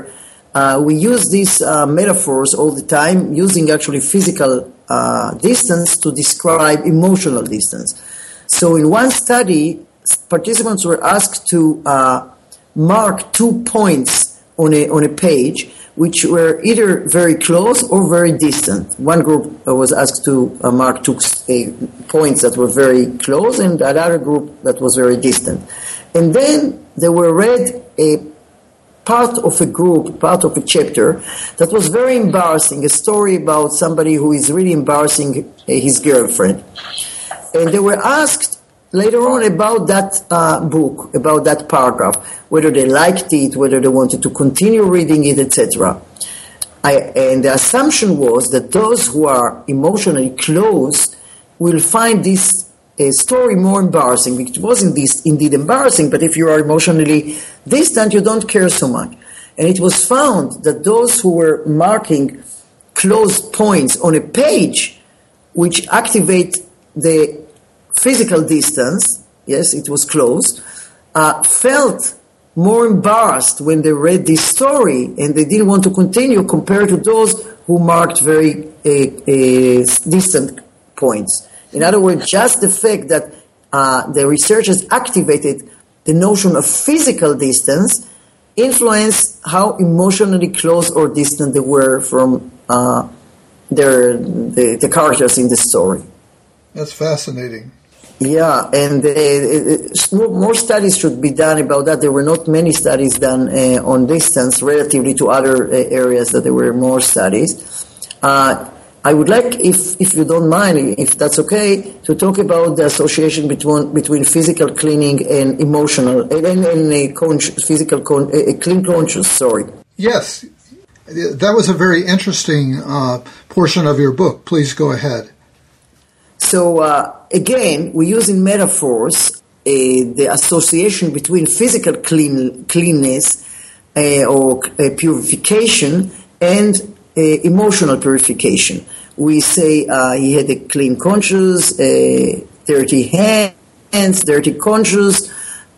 we use these metaphors all the time, using actually physical distance to describe emotional distance. So in one study, participants were asked to mark 2 points on a page, which were either very close or very distant. One group was asked to mark 2 points that were very close, and another group that was very distant. And then they were read a part of a group, part of a chapter that was very embarrassing, a story about somebody who is really embarrassing his girlfriend. And they were asked later on about that book, about that paragraph, whether they liked it, whether they wanted to continue reading it, etc. And the assumption was that those who are emotionally close will find this story more embarrassing. It wasn't indeed embarrassing, but if you are emotionally distant, you don't care so much. And it was found that those who were marking close points on a page, which activate the physical distance, yes, it was close, felt more embarrassed when they read this story, and they didn't want to continue compared to those who marked very distant points. In other words, just the fact that the researchers activated the notion of physical distance influenced how emotionally close or distant they were from the characters in the story. That's fascinating. Yeah, and more studies should be done about that. There were not many studies done on distance relatively to other areas that there were more studies. I would like, if you don't mind, if that's okay, to talk about the association between physical cleaning and emotional, and physical clean conscious, sorry. Yes, that was a very interesting portion of your book. Please go ahead. So, again, we use in metaphors the association between physical cleanness or purification and emotional purification. We say he had a clean conscience, dirty hands, dirty conscience,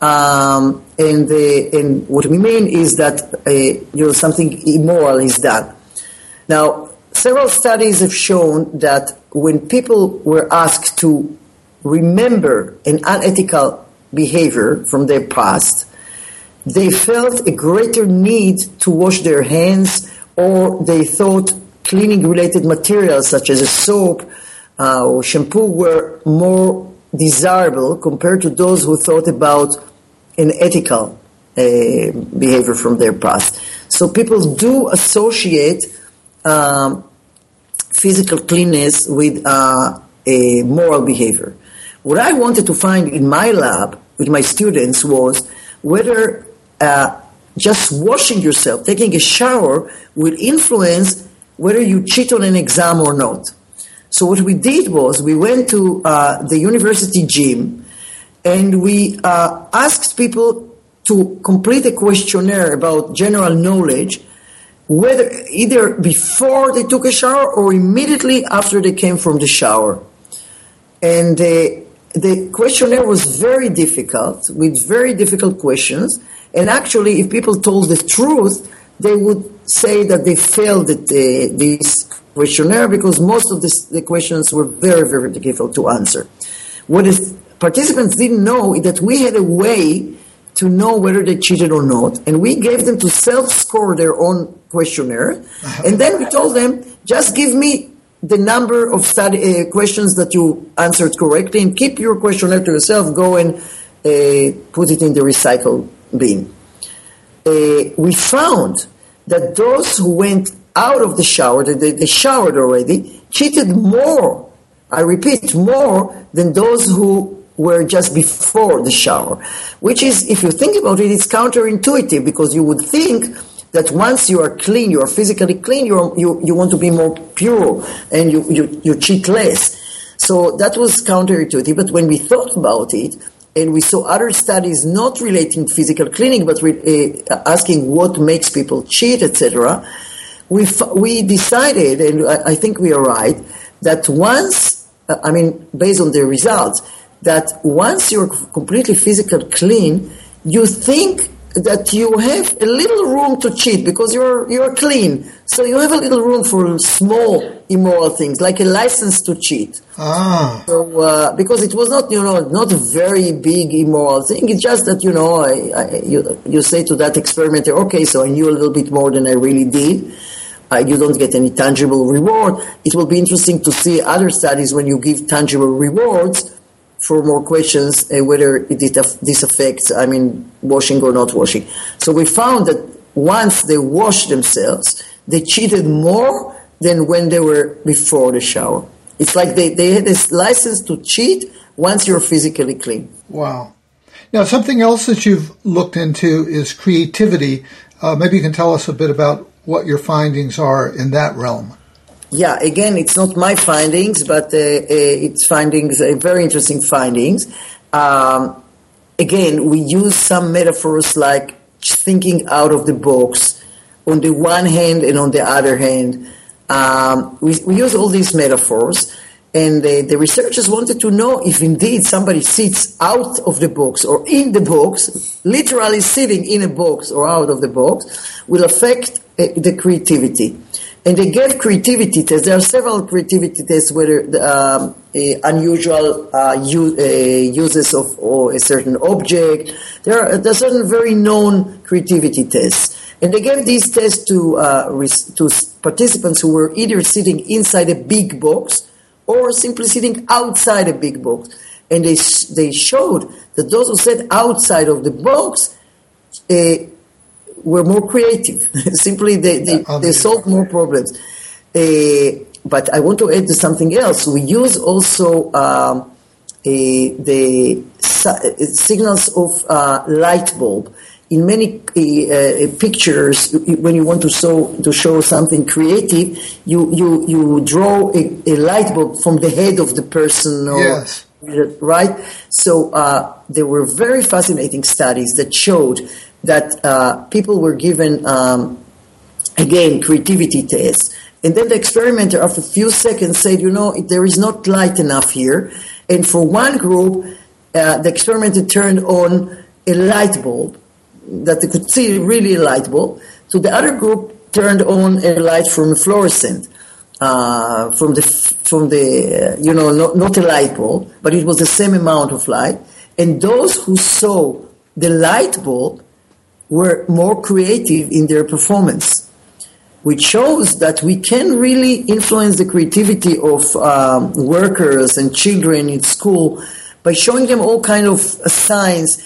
and what we mean is that something immoral is done. Now, several studies have shown that when people were asked to remember an unethical behavior from their past, they felt a greater need to wash their hands, or they thought cleaning-related materials such as a soap or shampoo were more desirable compared to those who thought about an ethical behavior from their past. So people do associate physical cleanness with a moral behavior. What I wanted to find in my lab with my students was whether just washing yourself, taking a shower, will influence whether you cheat on an exam or not. So what we did was we went to the university gym and we asked people to complete a questionnaire about general knowledge, whether either before they took a shower or immediately after they came from the shower. And the questionnaire was very difficult, with very difficult questions. And actually, if people told the truth, they would say that they failed this questionnaire because most of the questions were very, very difficult to answer. What the participants didn't know is that we had a way to know whether they cheated or not, and we gave them to self-score their own questionnaire, and then we told them, just give me the number of questions that you answered correctly, and keep your questionnaire to yourself, go and put it in the recycle bin. We found that those who went out of the shower, they showered already, cheated more, I repeat, more than those who were just before the shower, which is, if you think about it, it's counterintuitive, because you would think that once you are clean, you are physically clean, you want to be more pure and you cheat less. So that was counterintuitive. But when we thought about it, and we saw other studies not relating to physical cleaning, but asking what makes people cheat, etc., we decided, and I think we are right, that based on the results, that once you're completely physically clean, you think that you have a little room to cheat because you're clean. So you have a little room for small immoral things, like a license to cheat. So because it was not, not a very big immoral thing. It's just that, you say to that experimenter, okay, so I knew a little bit more than I really did. You don't get any tangible reward. It will be interesting to see other studies when you give tangible rewards for more questions, whether this affects, washing or not washing. So we found that once they washed themselves, they cheated more than when they were before the shower. It's like they had this license to cheat once you're physically clean. Wow. Now, something else that you've looked into is creativity. Maybe you can tell us a bit about what your findings are in that realm. Yeah, again, it's not my findings, but it's findings, very interesting findings. Again, we use some metaphors like thinking out of the box on the one hand and on the other hand. We use all these metaphors, and the researchers wanted to know if indeed somebody sits out of the box or in the box, literally sitting in a box or out of the box, will affect the creativity. And they gave creativity tests. There are several creativity tests, whether unusual uses of a certain object. There are certain very known creativity tests. And they gave these tests to participants who were either sitting inside a big box or simply sitting outside a big box. And they showed that those who sat outside of the box were more creative. Simply, they solved more problems. But I want to add to something else. We use also the signals of light bulb. In many pictures, when you want to show something creative, you draw a light bulb from the head of the person. Yes. Right? So there were very fascinating studies that showed that people were given, again, creativity tests. And then the experimenter, after a few seconds, said, there is not light enough here. And for one group, the experimenter turned on a light bulb that they could see, really a light bulb. So the other group turned on a light from a fluorescent, not a light bulb, but it was the same amount of light. And those who saw the light bulb were more creative in their performance, which shows that we can really influence the creativity of workers and children in school by showing them all kind of signs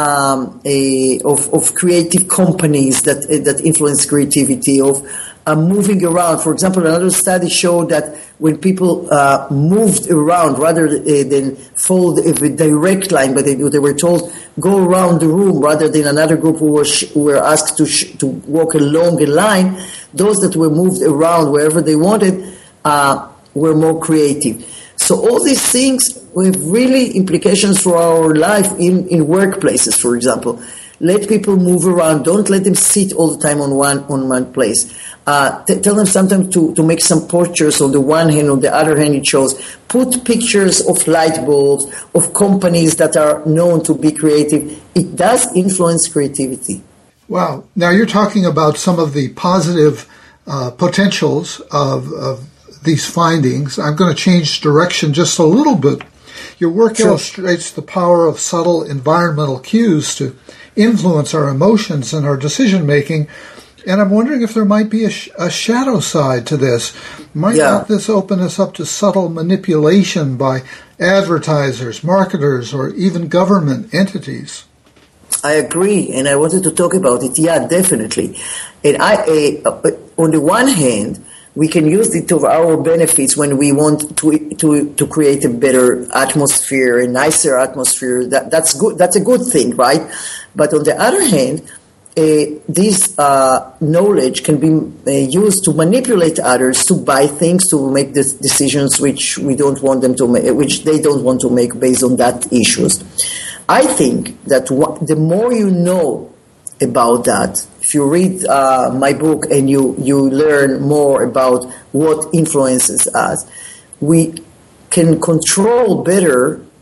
of creative companies that influence creativity, of moving around. For example, another study showed that when people moved around rather than followed a direct line, but they were told go around the room rather than another group who were asked to walk along a line, those that were moved around wherever they wanted were more creative. So all these things have really implications for our life in workplaces, for example. Let people move around. Don't let them sit all the time on one place. Tell them sometimes to make some postures on the one hand, on the other hand it shows. Put pictures of light bulbs, of companies that are known to be creative. It does influence creativity. Wow. Now you're talking about some of the positive potentials of these findings. I'm going to change direction just a little bit. Your work illustrates the power of subtle environmental cues to influence our emotions and our decision-making. And I'm wondering if there might be a shadow side to this. Might not this open us up to subtle manipulation by advertisers, marketers, or even government entities? I agree, and I wanted to talk about it. Yeah, definitely. And on the one hand, we can use it to our benefits when we want to create a better atmosphere, a nicer atmosphere. That's good. That's a good thing, right? But on the other hand, this knowledge can be used to manipulate others to buy things, to make the decisions which we don't want them to make, which they don't want to make based on that issues. I think that the more you know about that, if you read my book and you learn more about what influences us, we can control better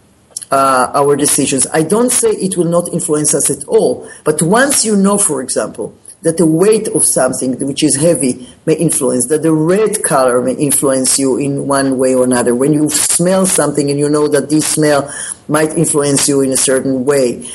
our decisions. I don't say it will not influence us at all, but once you know, for example, that the weight of something which is heavy may influence, that the red color may influence you in one way or another. When you smell something and you know that this smell might influence you in a certain way,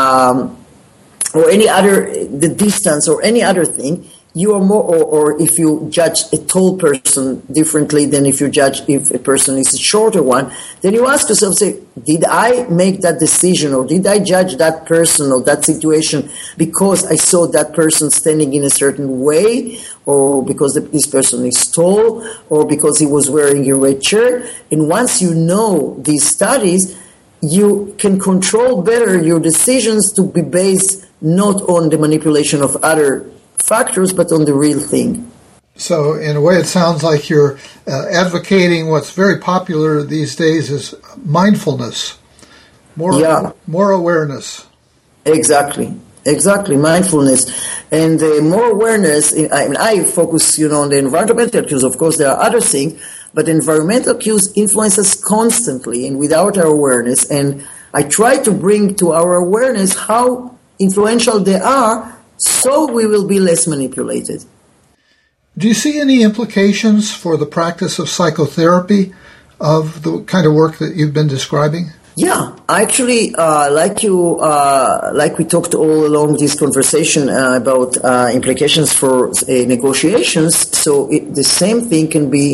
or any other, the distance or any other thing, you are more, or if you judge a tall person differently than if you judge if a person is a shorter one, then you ask yourself, say, did I make that decision, or did I judge that person or that situation because I saw that person standing in a certain way, or because this person is tall, or because he was wearing a red shirt? And once you know these studies, you can control better your decisions to be based not on the manipulation of other factors, but on the real thing. So in a way, it sounds like you're advocating what's very popular these days is mindfulness, more awareness. Exactly, mindfulness. And more awareness, I focus, on the environmental cues. Of course, there are other things, but environmental cues influence us constantly and without our awareness. And I try to bring to our awareness how influential they are, so we will be less manipulated. Do you see any implications for the practice of psychotherapy of the kind of work that you've been describing? Yeah, actually, like we talked all along this conversation about implications for negotiations. So the same thing can be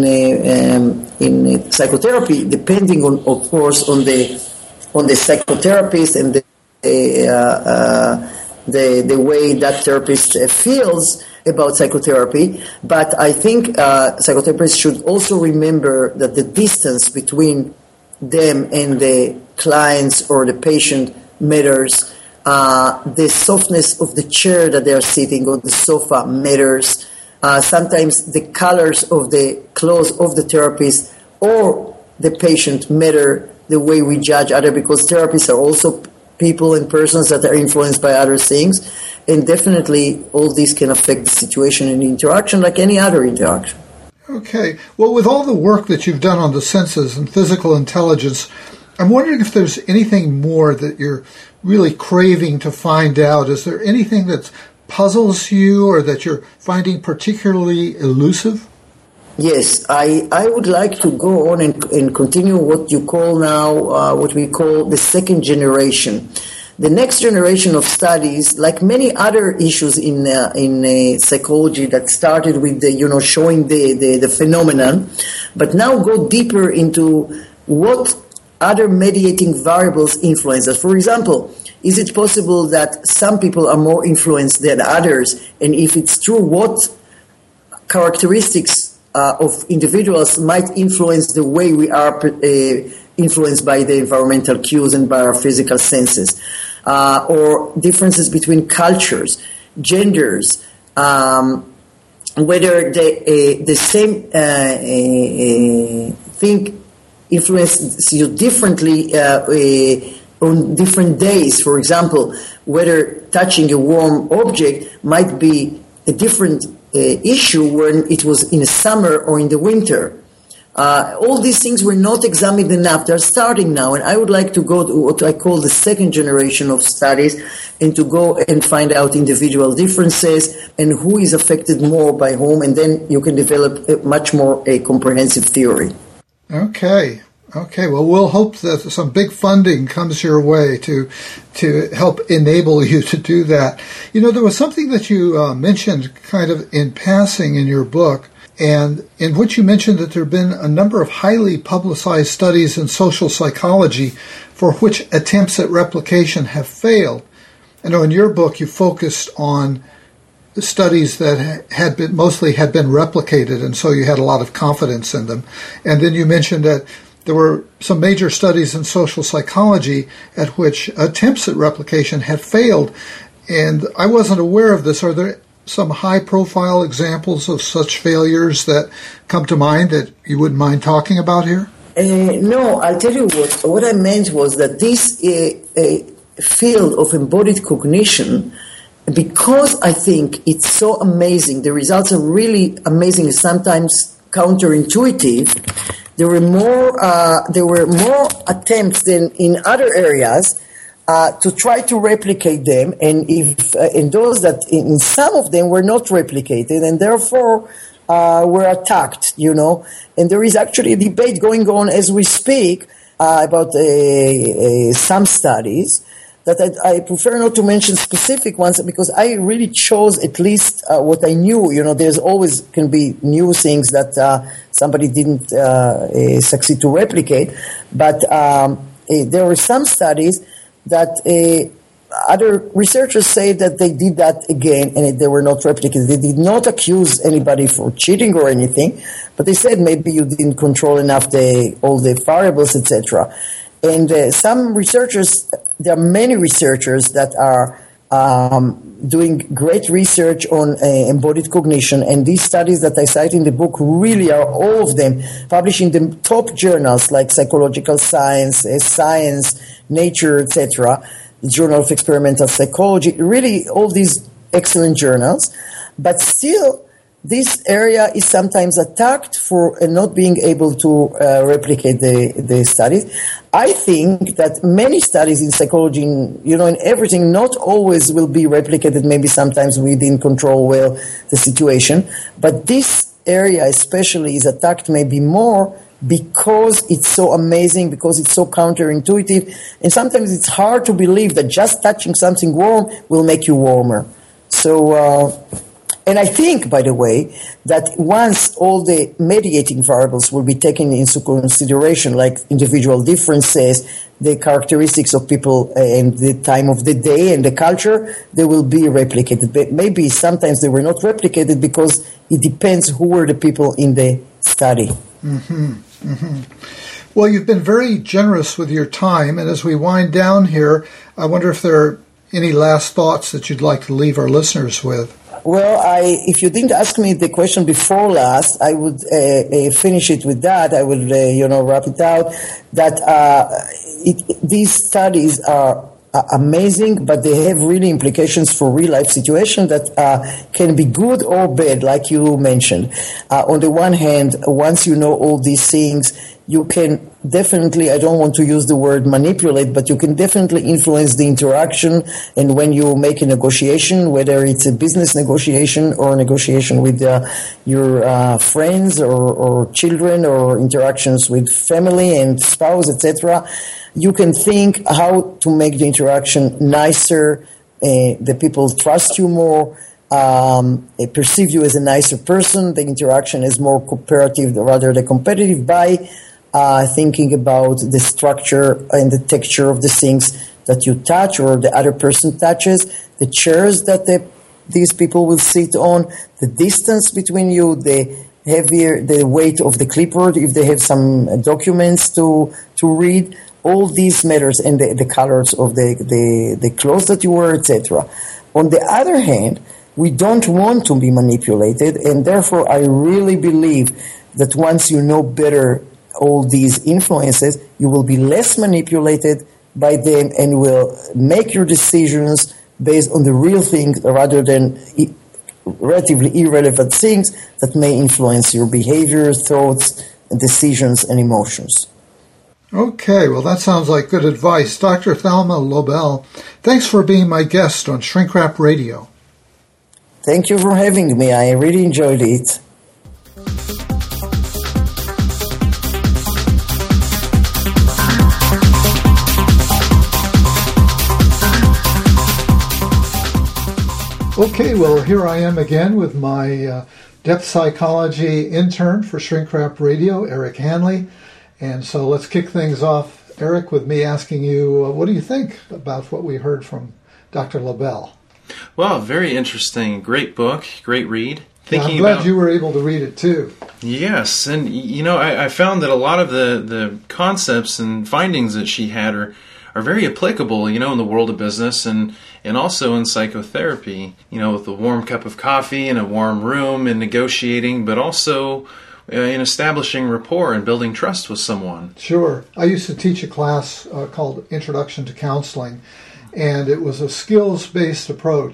in psychotherapy, depending on, of course, on the psychotherapist and the way that therapist feels about psychotherapy. But I think psychotherapists should also remember that the distance between them and the clients or the patient matters. The softness of the chair that they are sitting on, the sofa, matters. Sometimes the colors of the clothes of the therapist or the patient matter the way we judge other, because therapists are also people and persons that are influenced by other things. And definitely all these can affect the situation and interaction like any other interaction. Okay. Well, with all the work that you've done on the senses and physical intelligence, I'm wondering if there's anything more that you're really craving to find out. Is there anything that puzzles you or that you're finding particularly elusive? Yes, I would like to go on and continue what you call now, what we call the second generation. The next generation of studies, like many other issues in psychology that started with showing the phenomenon, but now go deeper into what other mediating variables influence us. For example, is it possible that some people are more influenced than others? And if it's true, what characteristics of individuals might influence the way we are influenced by the environmental cues and by our physical senses? Or differences between cultures, genders, whether the same thing influences you differently on different days. For example, whether touching a warm object might be a different issue when it was in the summer or in the winter. All these things were not examined enough. They're starting now, and I would like to go to what I call the second generation of studies and to go and find out individual differences and who is affected more by whom, and then you can develop a much more comprehensive theory. Okay. Well, we'll hope that some big funding comes your way to help enable you to do that. There was something that you mentioned kind of in passing in your book, and in which you mentioned that there have been a number of highly publicized studies in social psychology for which attempts at replication have failed. I know in your book you focused on the studies that had been replicated, and so you had a lot of confidence in them. And then you mentioned that there were some major studies in social psychology at which attempts at replication had failed. And I wasn't aware of this. Are there some high-profile examples of such failures that come to mind that you wouldn't mind talking about here? No, I'll tell you what I meant was that this field of embodied cognition, because I think it's so amazing, the results are really amazing, sometimes counterintuitive, there were more attempts than in other areas to try to replicate them, and if in those that in some of them were not replicated, and therefore were attacked, and there is actually a debate going on as we speak about some studies that I prefer not to mention specific ones because I really chose at least what I knew. There's always can be new things that somebody didn't succeed to replicate, but there were some studies that other researchers say that they did that again and they were not replicated. They did not accuse anybody for cheating or anything, but they said maybe you didn't control enough all the variables, etc. And some researchers, there are many researchers that are doing great research on embodied cognition, and these studies that I cite in the book really are all of them published in the top journals like Psychological Science, Science, Nature, etc., the Journal of Experimental Psychology, really all these excellent journals, but still this area is sometimes attacked for not being able to replicate the studies. I think that many studies in psychology, in everything, not always will be replicated. Maybe sometimes we didn't control well the situation. But this area especially is attacked maybe more because it's so amazing, because it's so counterintuitive. And sometimes it's hard to believe that just touching something warm will make you warmer. So... And I think, by the way, that once all the mediating variables will be taken into consideration, like individual differences, the characteristics of people and the time of the day and the culture, they will be replicated. But maybe sometimes they were not replicated because it depends who were the people in the study. Mm-hmm. Mm-hmm. Well, you've been very generous with your time, and as we wind down here, I wonder if there are any last thoughts that you'd like to leave our listeners with. Well, if you didn't ask me the question before last, I would finish it with that. I would, wrap it out. That these studies are amazing, but they have really implications for real life situations that can be good or bad, like you mentioned. On the one hand, once you know all these things, you can definitely, I don't want to use the word manipulate, but you can definitely influence the interaction. And when you make a negotiation, whether it's a business negotiation or a negotiation with your friends or children or interactions with family and spouse, etc., you can think how to make the interaction nicer, the people trust you more, perceive you as a nicer person, the interaction is more cooperative rather than competitive by thinking about the structure and the texture of the things that you touch or the other person touches, the chairs that these people will sit on, the distance between you, the weight of the clipboard if they have some documents to read. All these matters, and the colors of the clothes that you wear, etc. On the other hand, we don't want to be manipulated, and therefore I really believe that once you know better all these influences, you will be less manipulated by them and will make your decisions based on the real things rather than relatively irrelevant things that may influence your behavior, thoughts, decisions, and emotions. Okay, well, that sounds like good advice. Dr. Thelma Lobel, thanks for being my guest on Shrink Rap Radio. Thank you for having me. I really enjoyed it. Okay, well, here I am again with my depth psychology intern for Shrink Rap Radio, Eric Hanley. And so let's kick things off, Eric, with me asking you, what do you think about what we heard from Dr. Lobel? Well, very interesting. Great book, great read. I'm glad you were able to read it too. Yes, and I found that a lot of the concepts and findings that she had are very applicable, in the world of business and also in psychotherapy, with a warm cup of coffee in a warm room and negotiating, but also in establishing rapport and building trust with someone. Sure. I used to teach a class called Introduction to Counseling, and it was a skills-based approach.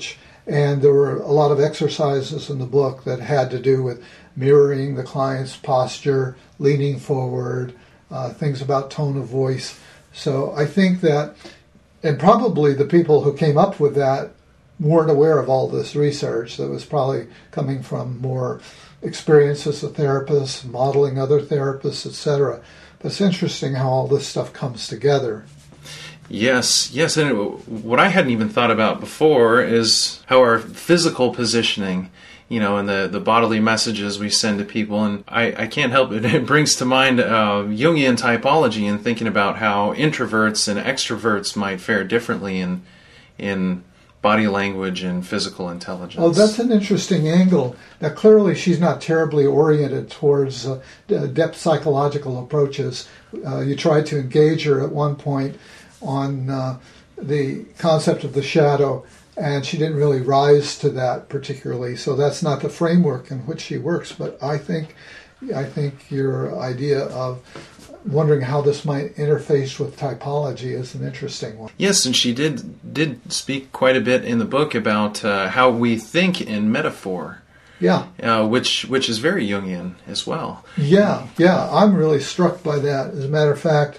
And there were a lot of exercises in the book that had to do with mirroring the client's posture, leaning forward, things about tone of voice. So I think that, and probably the people who came up with that weren't aware of all this research that was probably coming from more experience as a therapist, modeling other therapists, etc. But it's interesting how all this stuff comes together. Yes, and what I hadn't even thought about before is how our physical positioning, and the bodily messages we send to people, and I can't help it. It brings to mind Jungian typology and thinking about how introverts and extroverts might fare differently in body language and physical intelligence. Oh, that's an interesting angle. Now, clearly she's not terribly oriented towards depth psychological approaches. You tried to engage her at one point on the concept of the shadow, and she didn't really rise to that particularly. So that's not the framework in which she works. But I think your idea of wondering how this might interface with typology is an interesting one. Yes, and she did speak quite a bit in the book about how we think in metaphor. Yeah. Which is very Jungian as well. Yeah. I'm really struck by that. As a matter of fact,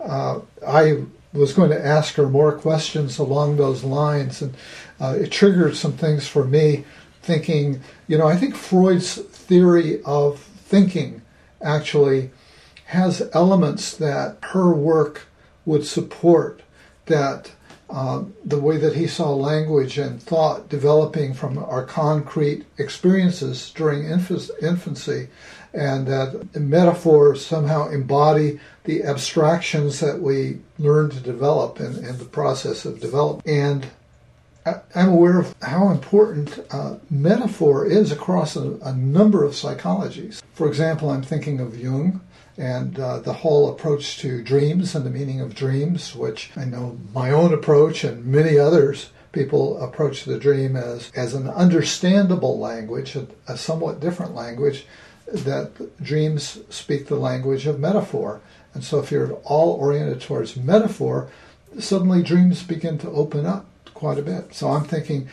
I was going to ask her more questions along those lines, and it triggered some things for me thinking, I think Freud's theory of thinking actually has elements that her work would support, that the way that he saw language and thought developing from our concrete experiences during infancy, and that metaphors somehow embody the abstractions that we learn to develop in the process of development. And I'm aware of how important metaphor is across a number of psychologies. For example, I'm thinking of Jung and the whole approach to dreams and the meaning of dreams, which I know my own approach and many others, people approach the dream as an understandable language, a somewhat different language, that dreams speak the language of metaphor. And so if you're all oriented towards metaphor, suddenly dreams begin to open up quite a bit. So I'm thinking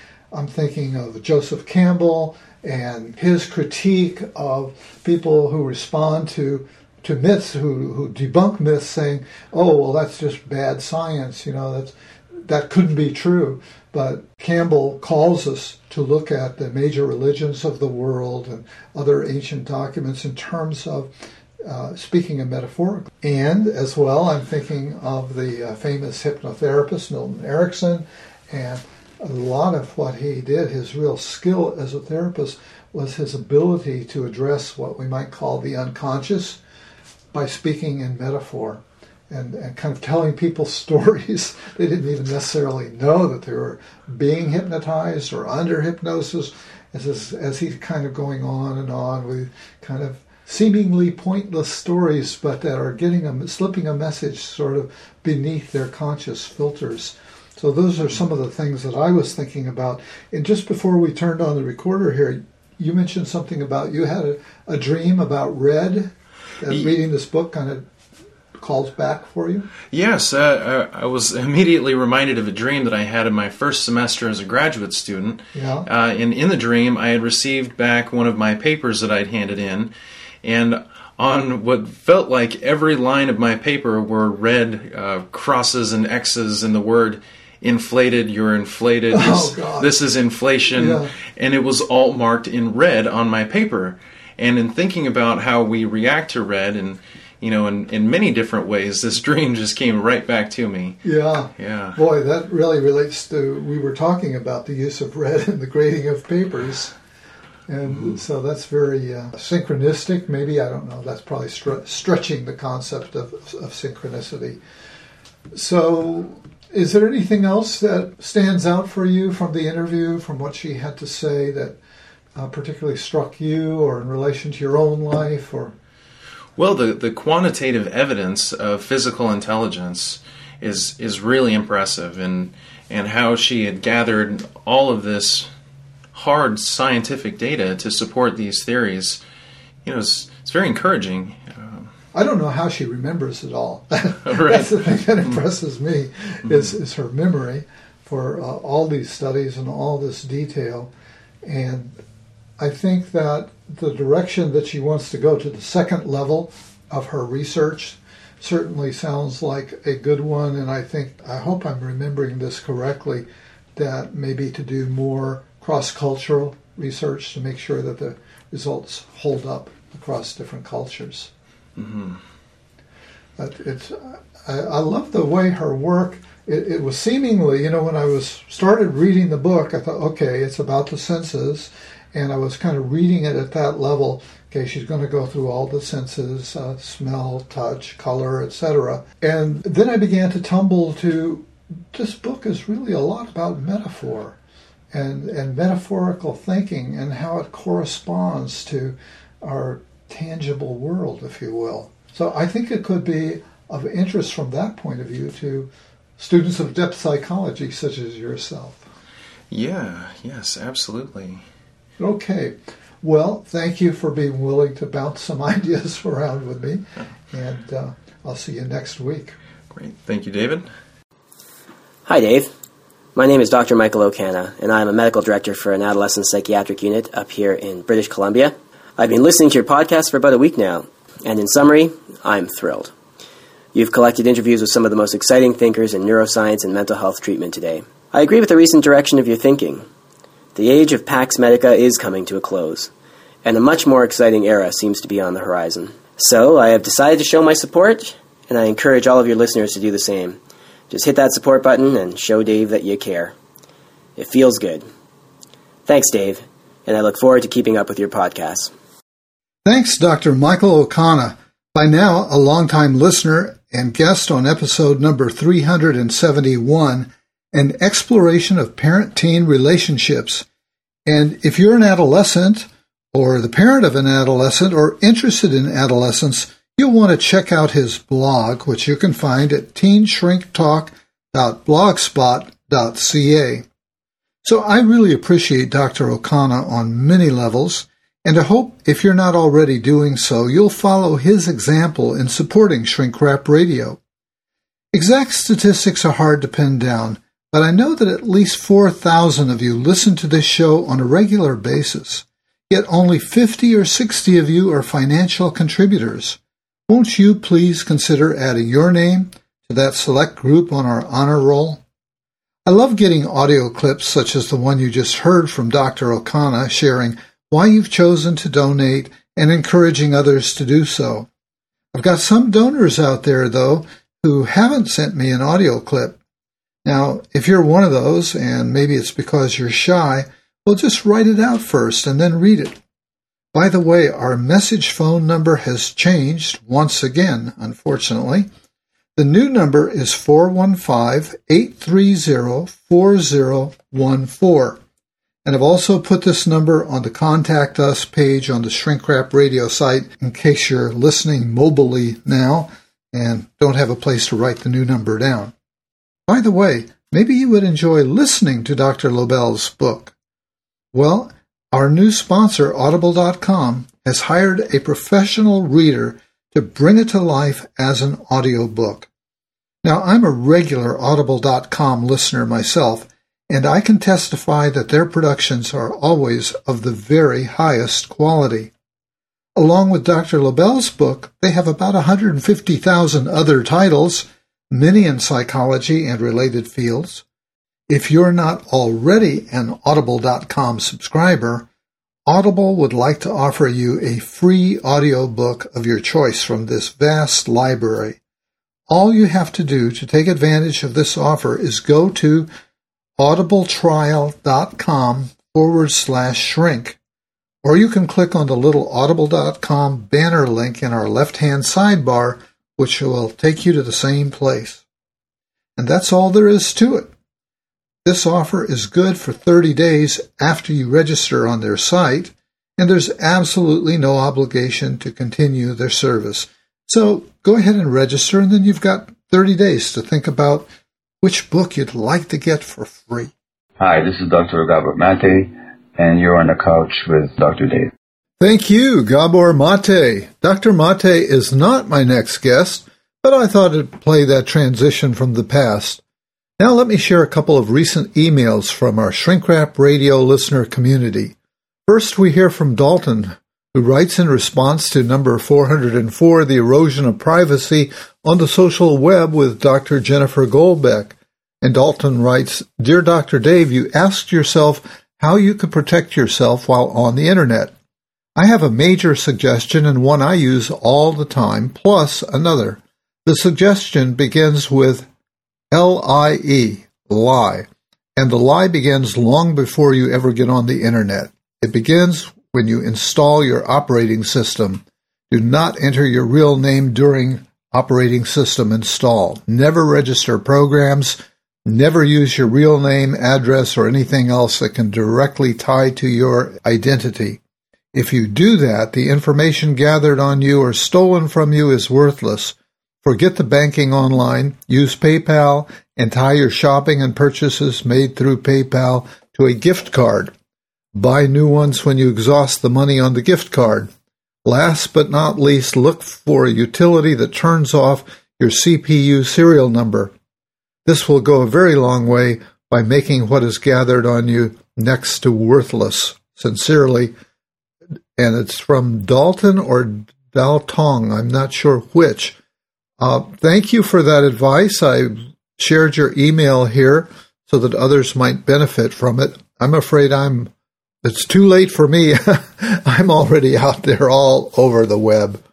of Joseph Campbell and his critique of people who respond to myths, who debunk myths, saying, "Oh, well, that's just bad science. That couldn't be true." But Campbell calls us to look at the major religions of the world and other ancient documents in terms of speaking of metaphorically. And as well, I'm thinking of the famous hypnotherapist Milton Erickson, and a lot of what he did, his real skill as a therapist, was his ability to address what we might call the unconscious by speaking in metaphor and kind of telling people stories. They didn't even necessarily know that they were being hypnotized or under hypnosis, as he's kind of going on with kind of seemingly pointless stories, but that are slipping a message sort of beneath their conscious filters. So those are some of the things that I was thinking about. And just before we turned on the recorder here, you mentioned something about you had a dream about red. Reading this book kind of calls back for you? Yes, I was immediately reminded of a dream that I had in my first semester as a graduate student. Yeah. And in the dream, I had received back one of my papers that I'd handed in, and on what felt like every line of my paper were red crosses and X's, and the word inflated, you're inflated, this is inflation, yeah. And it was all marked in red on my paper. And in thinking about how we react to red, and in many different ways, this dream just came right back to me. Yeah. Boy, that really relates to, we were talking about the use of red in the grading of papers. And so that's very synchronistic. Maybe, I don't know, that's probably stretching the concept of synchronicity. So is there anything else that stands out for you from the interview, from what she had to say, that particularly struck you, or in relation to your own life? Or well, the quantitative evidence of physical intelligence is really impressive, and how she had gathered all of this hard scientific data to support these theories, it's very encouraging. I don't know how she remembers it all. Right. That's the thing that impresses me, is her memory for all these studies and all this detail. And I think that the direction that she wants to go to the second level of her research certainly sounds like a good one. And I hope I'm remembering this correctly, that maybe to do more cross-cultural research to make sure that the results hold up across different cultures. Mm-hmm. I love the way her work, it was seemingly, when I started reading the book, I thought, okay, it's about the senses, and I was kind of reading it at that level. Okay, she's going to go through all the senses, smell, touch, color, etc. And then I began to tumble to, this book is really a lot about metaphor and metaphorical thinking and how it corresponds to our tangible world, if you will. So I think it could be of interest from that point of view to students of depth psychology such as yourself. Yes, absolutely. Okay. Well, thank you for being willing to bounce some ideas around with me, and I'll see you next week. Great. Thank you, David. Hi, Dave. My name is Dr. Michael O'Cana, and I'm a medical director for an adolescent psychiatric unit up here in British Columbia. I've been listening to your podcast for about a week now, and in summary, I'm thrilled. You've collected interviews with some of the most exciting thinkers in neuroscience and mental health treatment today. I agree with the recent direction of your thinking. The age of Pax Medica is coming to a close, and a much more exciting era seems to be on the horizon. So I have decided to show my support, and I encourage all of your listeners to do the same. Just hit that support button and show Dave that you care. It feels good. Thanks, Dave, and I look forward to keeping up with your podcasts. Thanks, Dr. Michael O'Cana. By now, a longtime listener and guest on episode number 371, an exploration of parent-teen relationships. And if you're an adolescent or the parent of an adolescent or interested in adolescence, you'll want to check out his blog, which you can find at teenshrinktalk.blogspot.ca. So I really appreciate Dr. O'Cana on many levels, and I hope if you're not already doing so, you'll follow his example in supporting Shrink Rap Radio. Exact statistics are hard to pin down, but I know that at least 4,000 of you listen to this show on a regular basis, yet only 50 or 60 of you are financial contributors. Won't you please consider adding your name to that select group on our honor roll? I love getting audio clips such as the one you just heard from Dr. O'Cana sharing why you've chosen to donate and encouraging others to do so. I've got some donors out there, though, who haven't sent me an audio clip. Now, if you're one of those, and maybe it's because you're shy, well, just write it out first and then read it. By the way, our message phone number has changed once again, unfortunately. The new number is 415-830-4014. And I've also put this number on the Contact Us page on the Shrink Rap Radio site in case you're listening mobilely now and don't have a place to write the new number down. By the way, maybe you would enjoy listening to Dr. Lobel's book. Well, our new sponsor, Audible.com, has hired a professional reader to bring it to life as an audiobook. Now, I'm a regular Audible.com listener myself, and I can testify that their productions are always of the very highest quality. Along with Dr. Lobel's book, they have about 150,000 other titles, many in psychology and related fields. If you're not already an Audible.com subscriber, Audible would like to offer you a free audiobook of your choice from this vast library. All you have to do to take advantage of this offer is go to audibletrial.com/shrink, or you can click on the little audible.com banner link in our left-hand sidebar, which will take you to the same place. And that's all there is to it. This offer is good for 30 days after you register on their site, and there's absolutely no obligation to continue their service. So go ahead and register, and then you've got 30 days to think about which book you'd like to get for free. Hi, this is Dr. Gabor Mate, and you're on the couch with Dr. Dave. Thank you, Gabor Mate. Dr. Mate is not my next guest, but I thought I'd play that transition from the past. Now let me share a couple of recent emails from our Shrink Rap Radio listener community. First, we hear from Dalton, who writes in response to number 404, The Erosion of Privacy on the Social Web with Dr. Jennifer Goldbeck. And Dalton writes, Dear Dr. Dave, you asked yourself how you could protect yourself while on the Internet. I have a major suggestion and one I use all the time, plus another. The suggestion begins with LIE, lie, and the lie begins long before you ever get on the Internet. It begins when you install your operating system. Do not enter your real name during operating system install. Never register programs. Never use your real name, address, or anything else that can directly tie to your identity. If you do that, the information gathered on you or stolen from you is worthless. Forget the banking online. Use PayPal and tie your shopping and purchases made through PayPal to a gift card. Buy new ones when you exhaust the money on the gift card. Last but not least, look for a utility that turns off your CPU serial number. This will go a very long way by making what is gathered on you next to worthless. Sincerely, and it's from Dalton or Daltong, I'm not sure which. Thank you for that advice. I shared your email here so that others might benefit from it. I'm afraid it's too late for me. I'm already out there all over the web.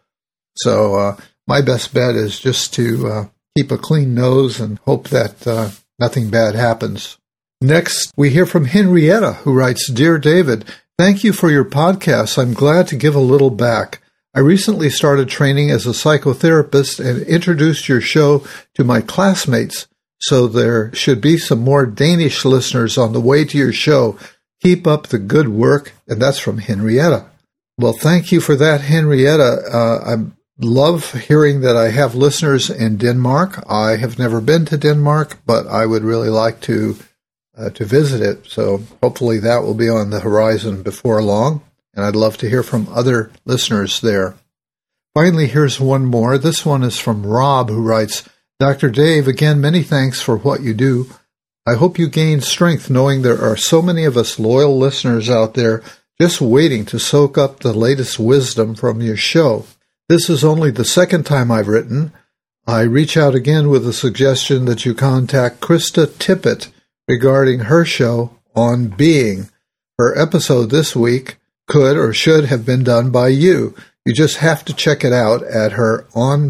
So my best bet is just to keep a clean nose and hope that nothing bad happens. Next, we hear from Henrietta, who writes, Dear David, thank you for your podcast. I'm glad to give a little back. I recently started training as a psychotherapist and introduced your show to my classmates, so there should be some more Danish listeners on the way to your show. Keep up the good work. And that's from Henrietta. Well, thank you for that, Henrietta. I love hearing that I have listeners in Denmark. I have never been to Denmark, but I would really like to visit it. So hopefully that will be on the horizon before long. And I'd love to hear from other listeners there. Finally, here's one more. This one is from Rob, who writes, Dr. Dave, again, many thanks for what you do. I hope you gain strength knowing there are so many of us loyal listeners out there just waiting to soak up the latest wisdom from your show. This is only the second time I've written. I reach out again with a suggestion that you contact Krista Tippett regarding her show On Being. Her episode this week could or should have been done by you. You just have to check it out at her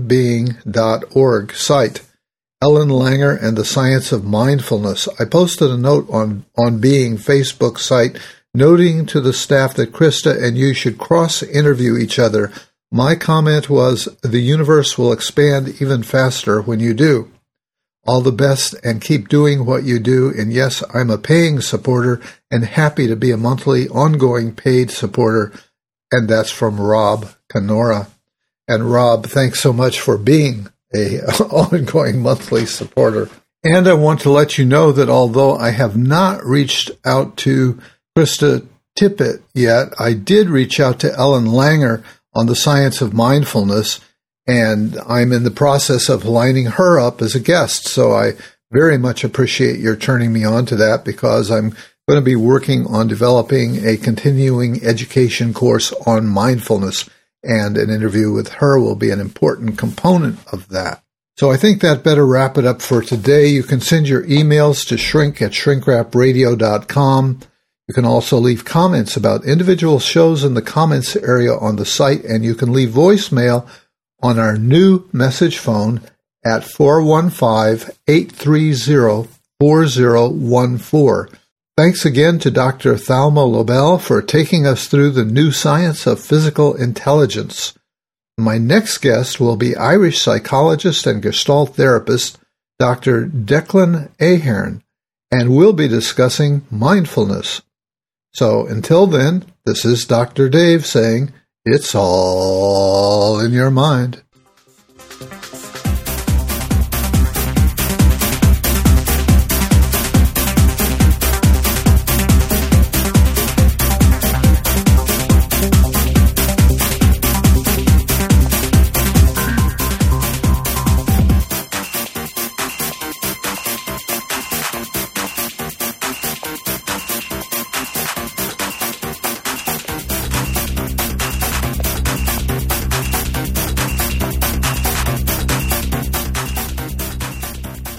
onbeing.org site. Ellen Langer and the Science of Mindfulness. I posted a note on Being Facebook site noting to the staff that Krista and you should cross-interview each other. My comment was, the universe will expand even faster when you do. All the best and keep doing what you do. And yes, I'm a paying supporter and happy to be a monthly ongoing paid supporter. And that's from Rob Canora. And Rob, thanks so much for being an ongoing monthly supporter. And I want to let you know that although I have not reached out to Krista Tippett yet, I did reach out to Ellen Langer on the Science of Mindfulness, and I'm in the process of lining her up as a guest. So I very much appreciate your turning me on to that, because I'm going to be working on developing a continuing education course on mindfulness, and an interview with her will be an important component of that. So I think that better wrap it up for today. You can send your emails to shrink@shrinkrapradio.com. You can also leave comments about individual shows in the comments area on the site, and you can leave voicemail on our new message phone at 415-830-4014. Thanks again to Dr. Thalma Lobel for taking us through the new science of physical intelligence. My next guest will be Irish psychologist and Gestalt therapist Dr. Declan Ahern, and we'll be discussing mindfulness. So until then, this is Dr. Dave saying, it's all in your mind.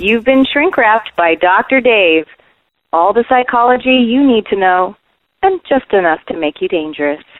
You've been shrink-wrapped by Dr. Dave. All the psychology you need to know, and just enough to make you dangerous.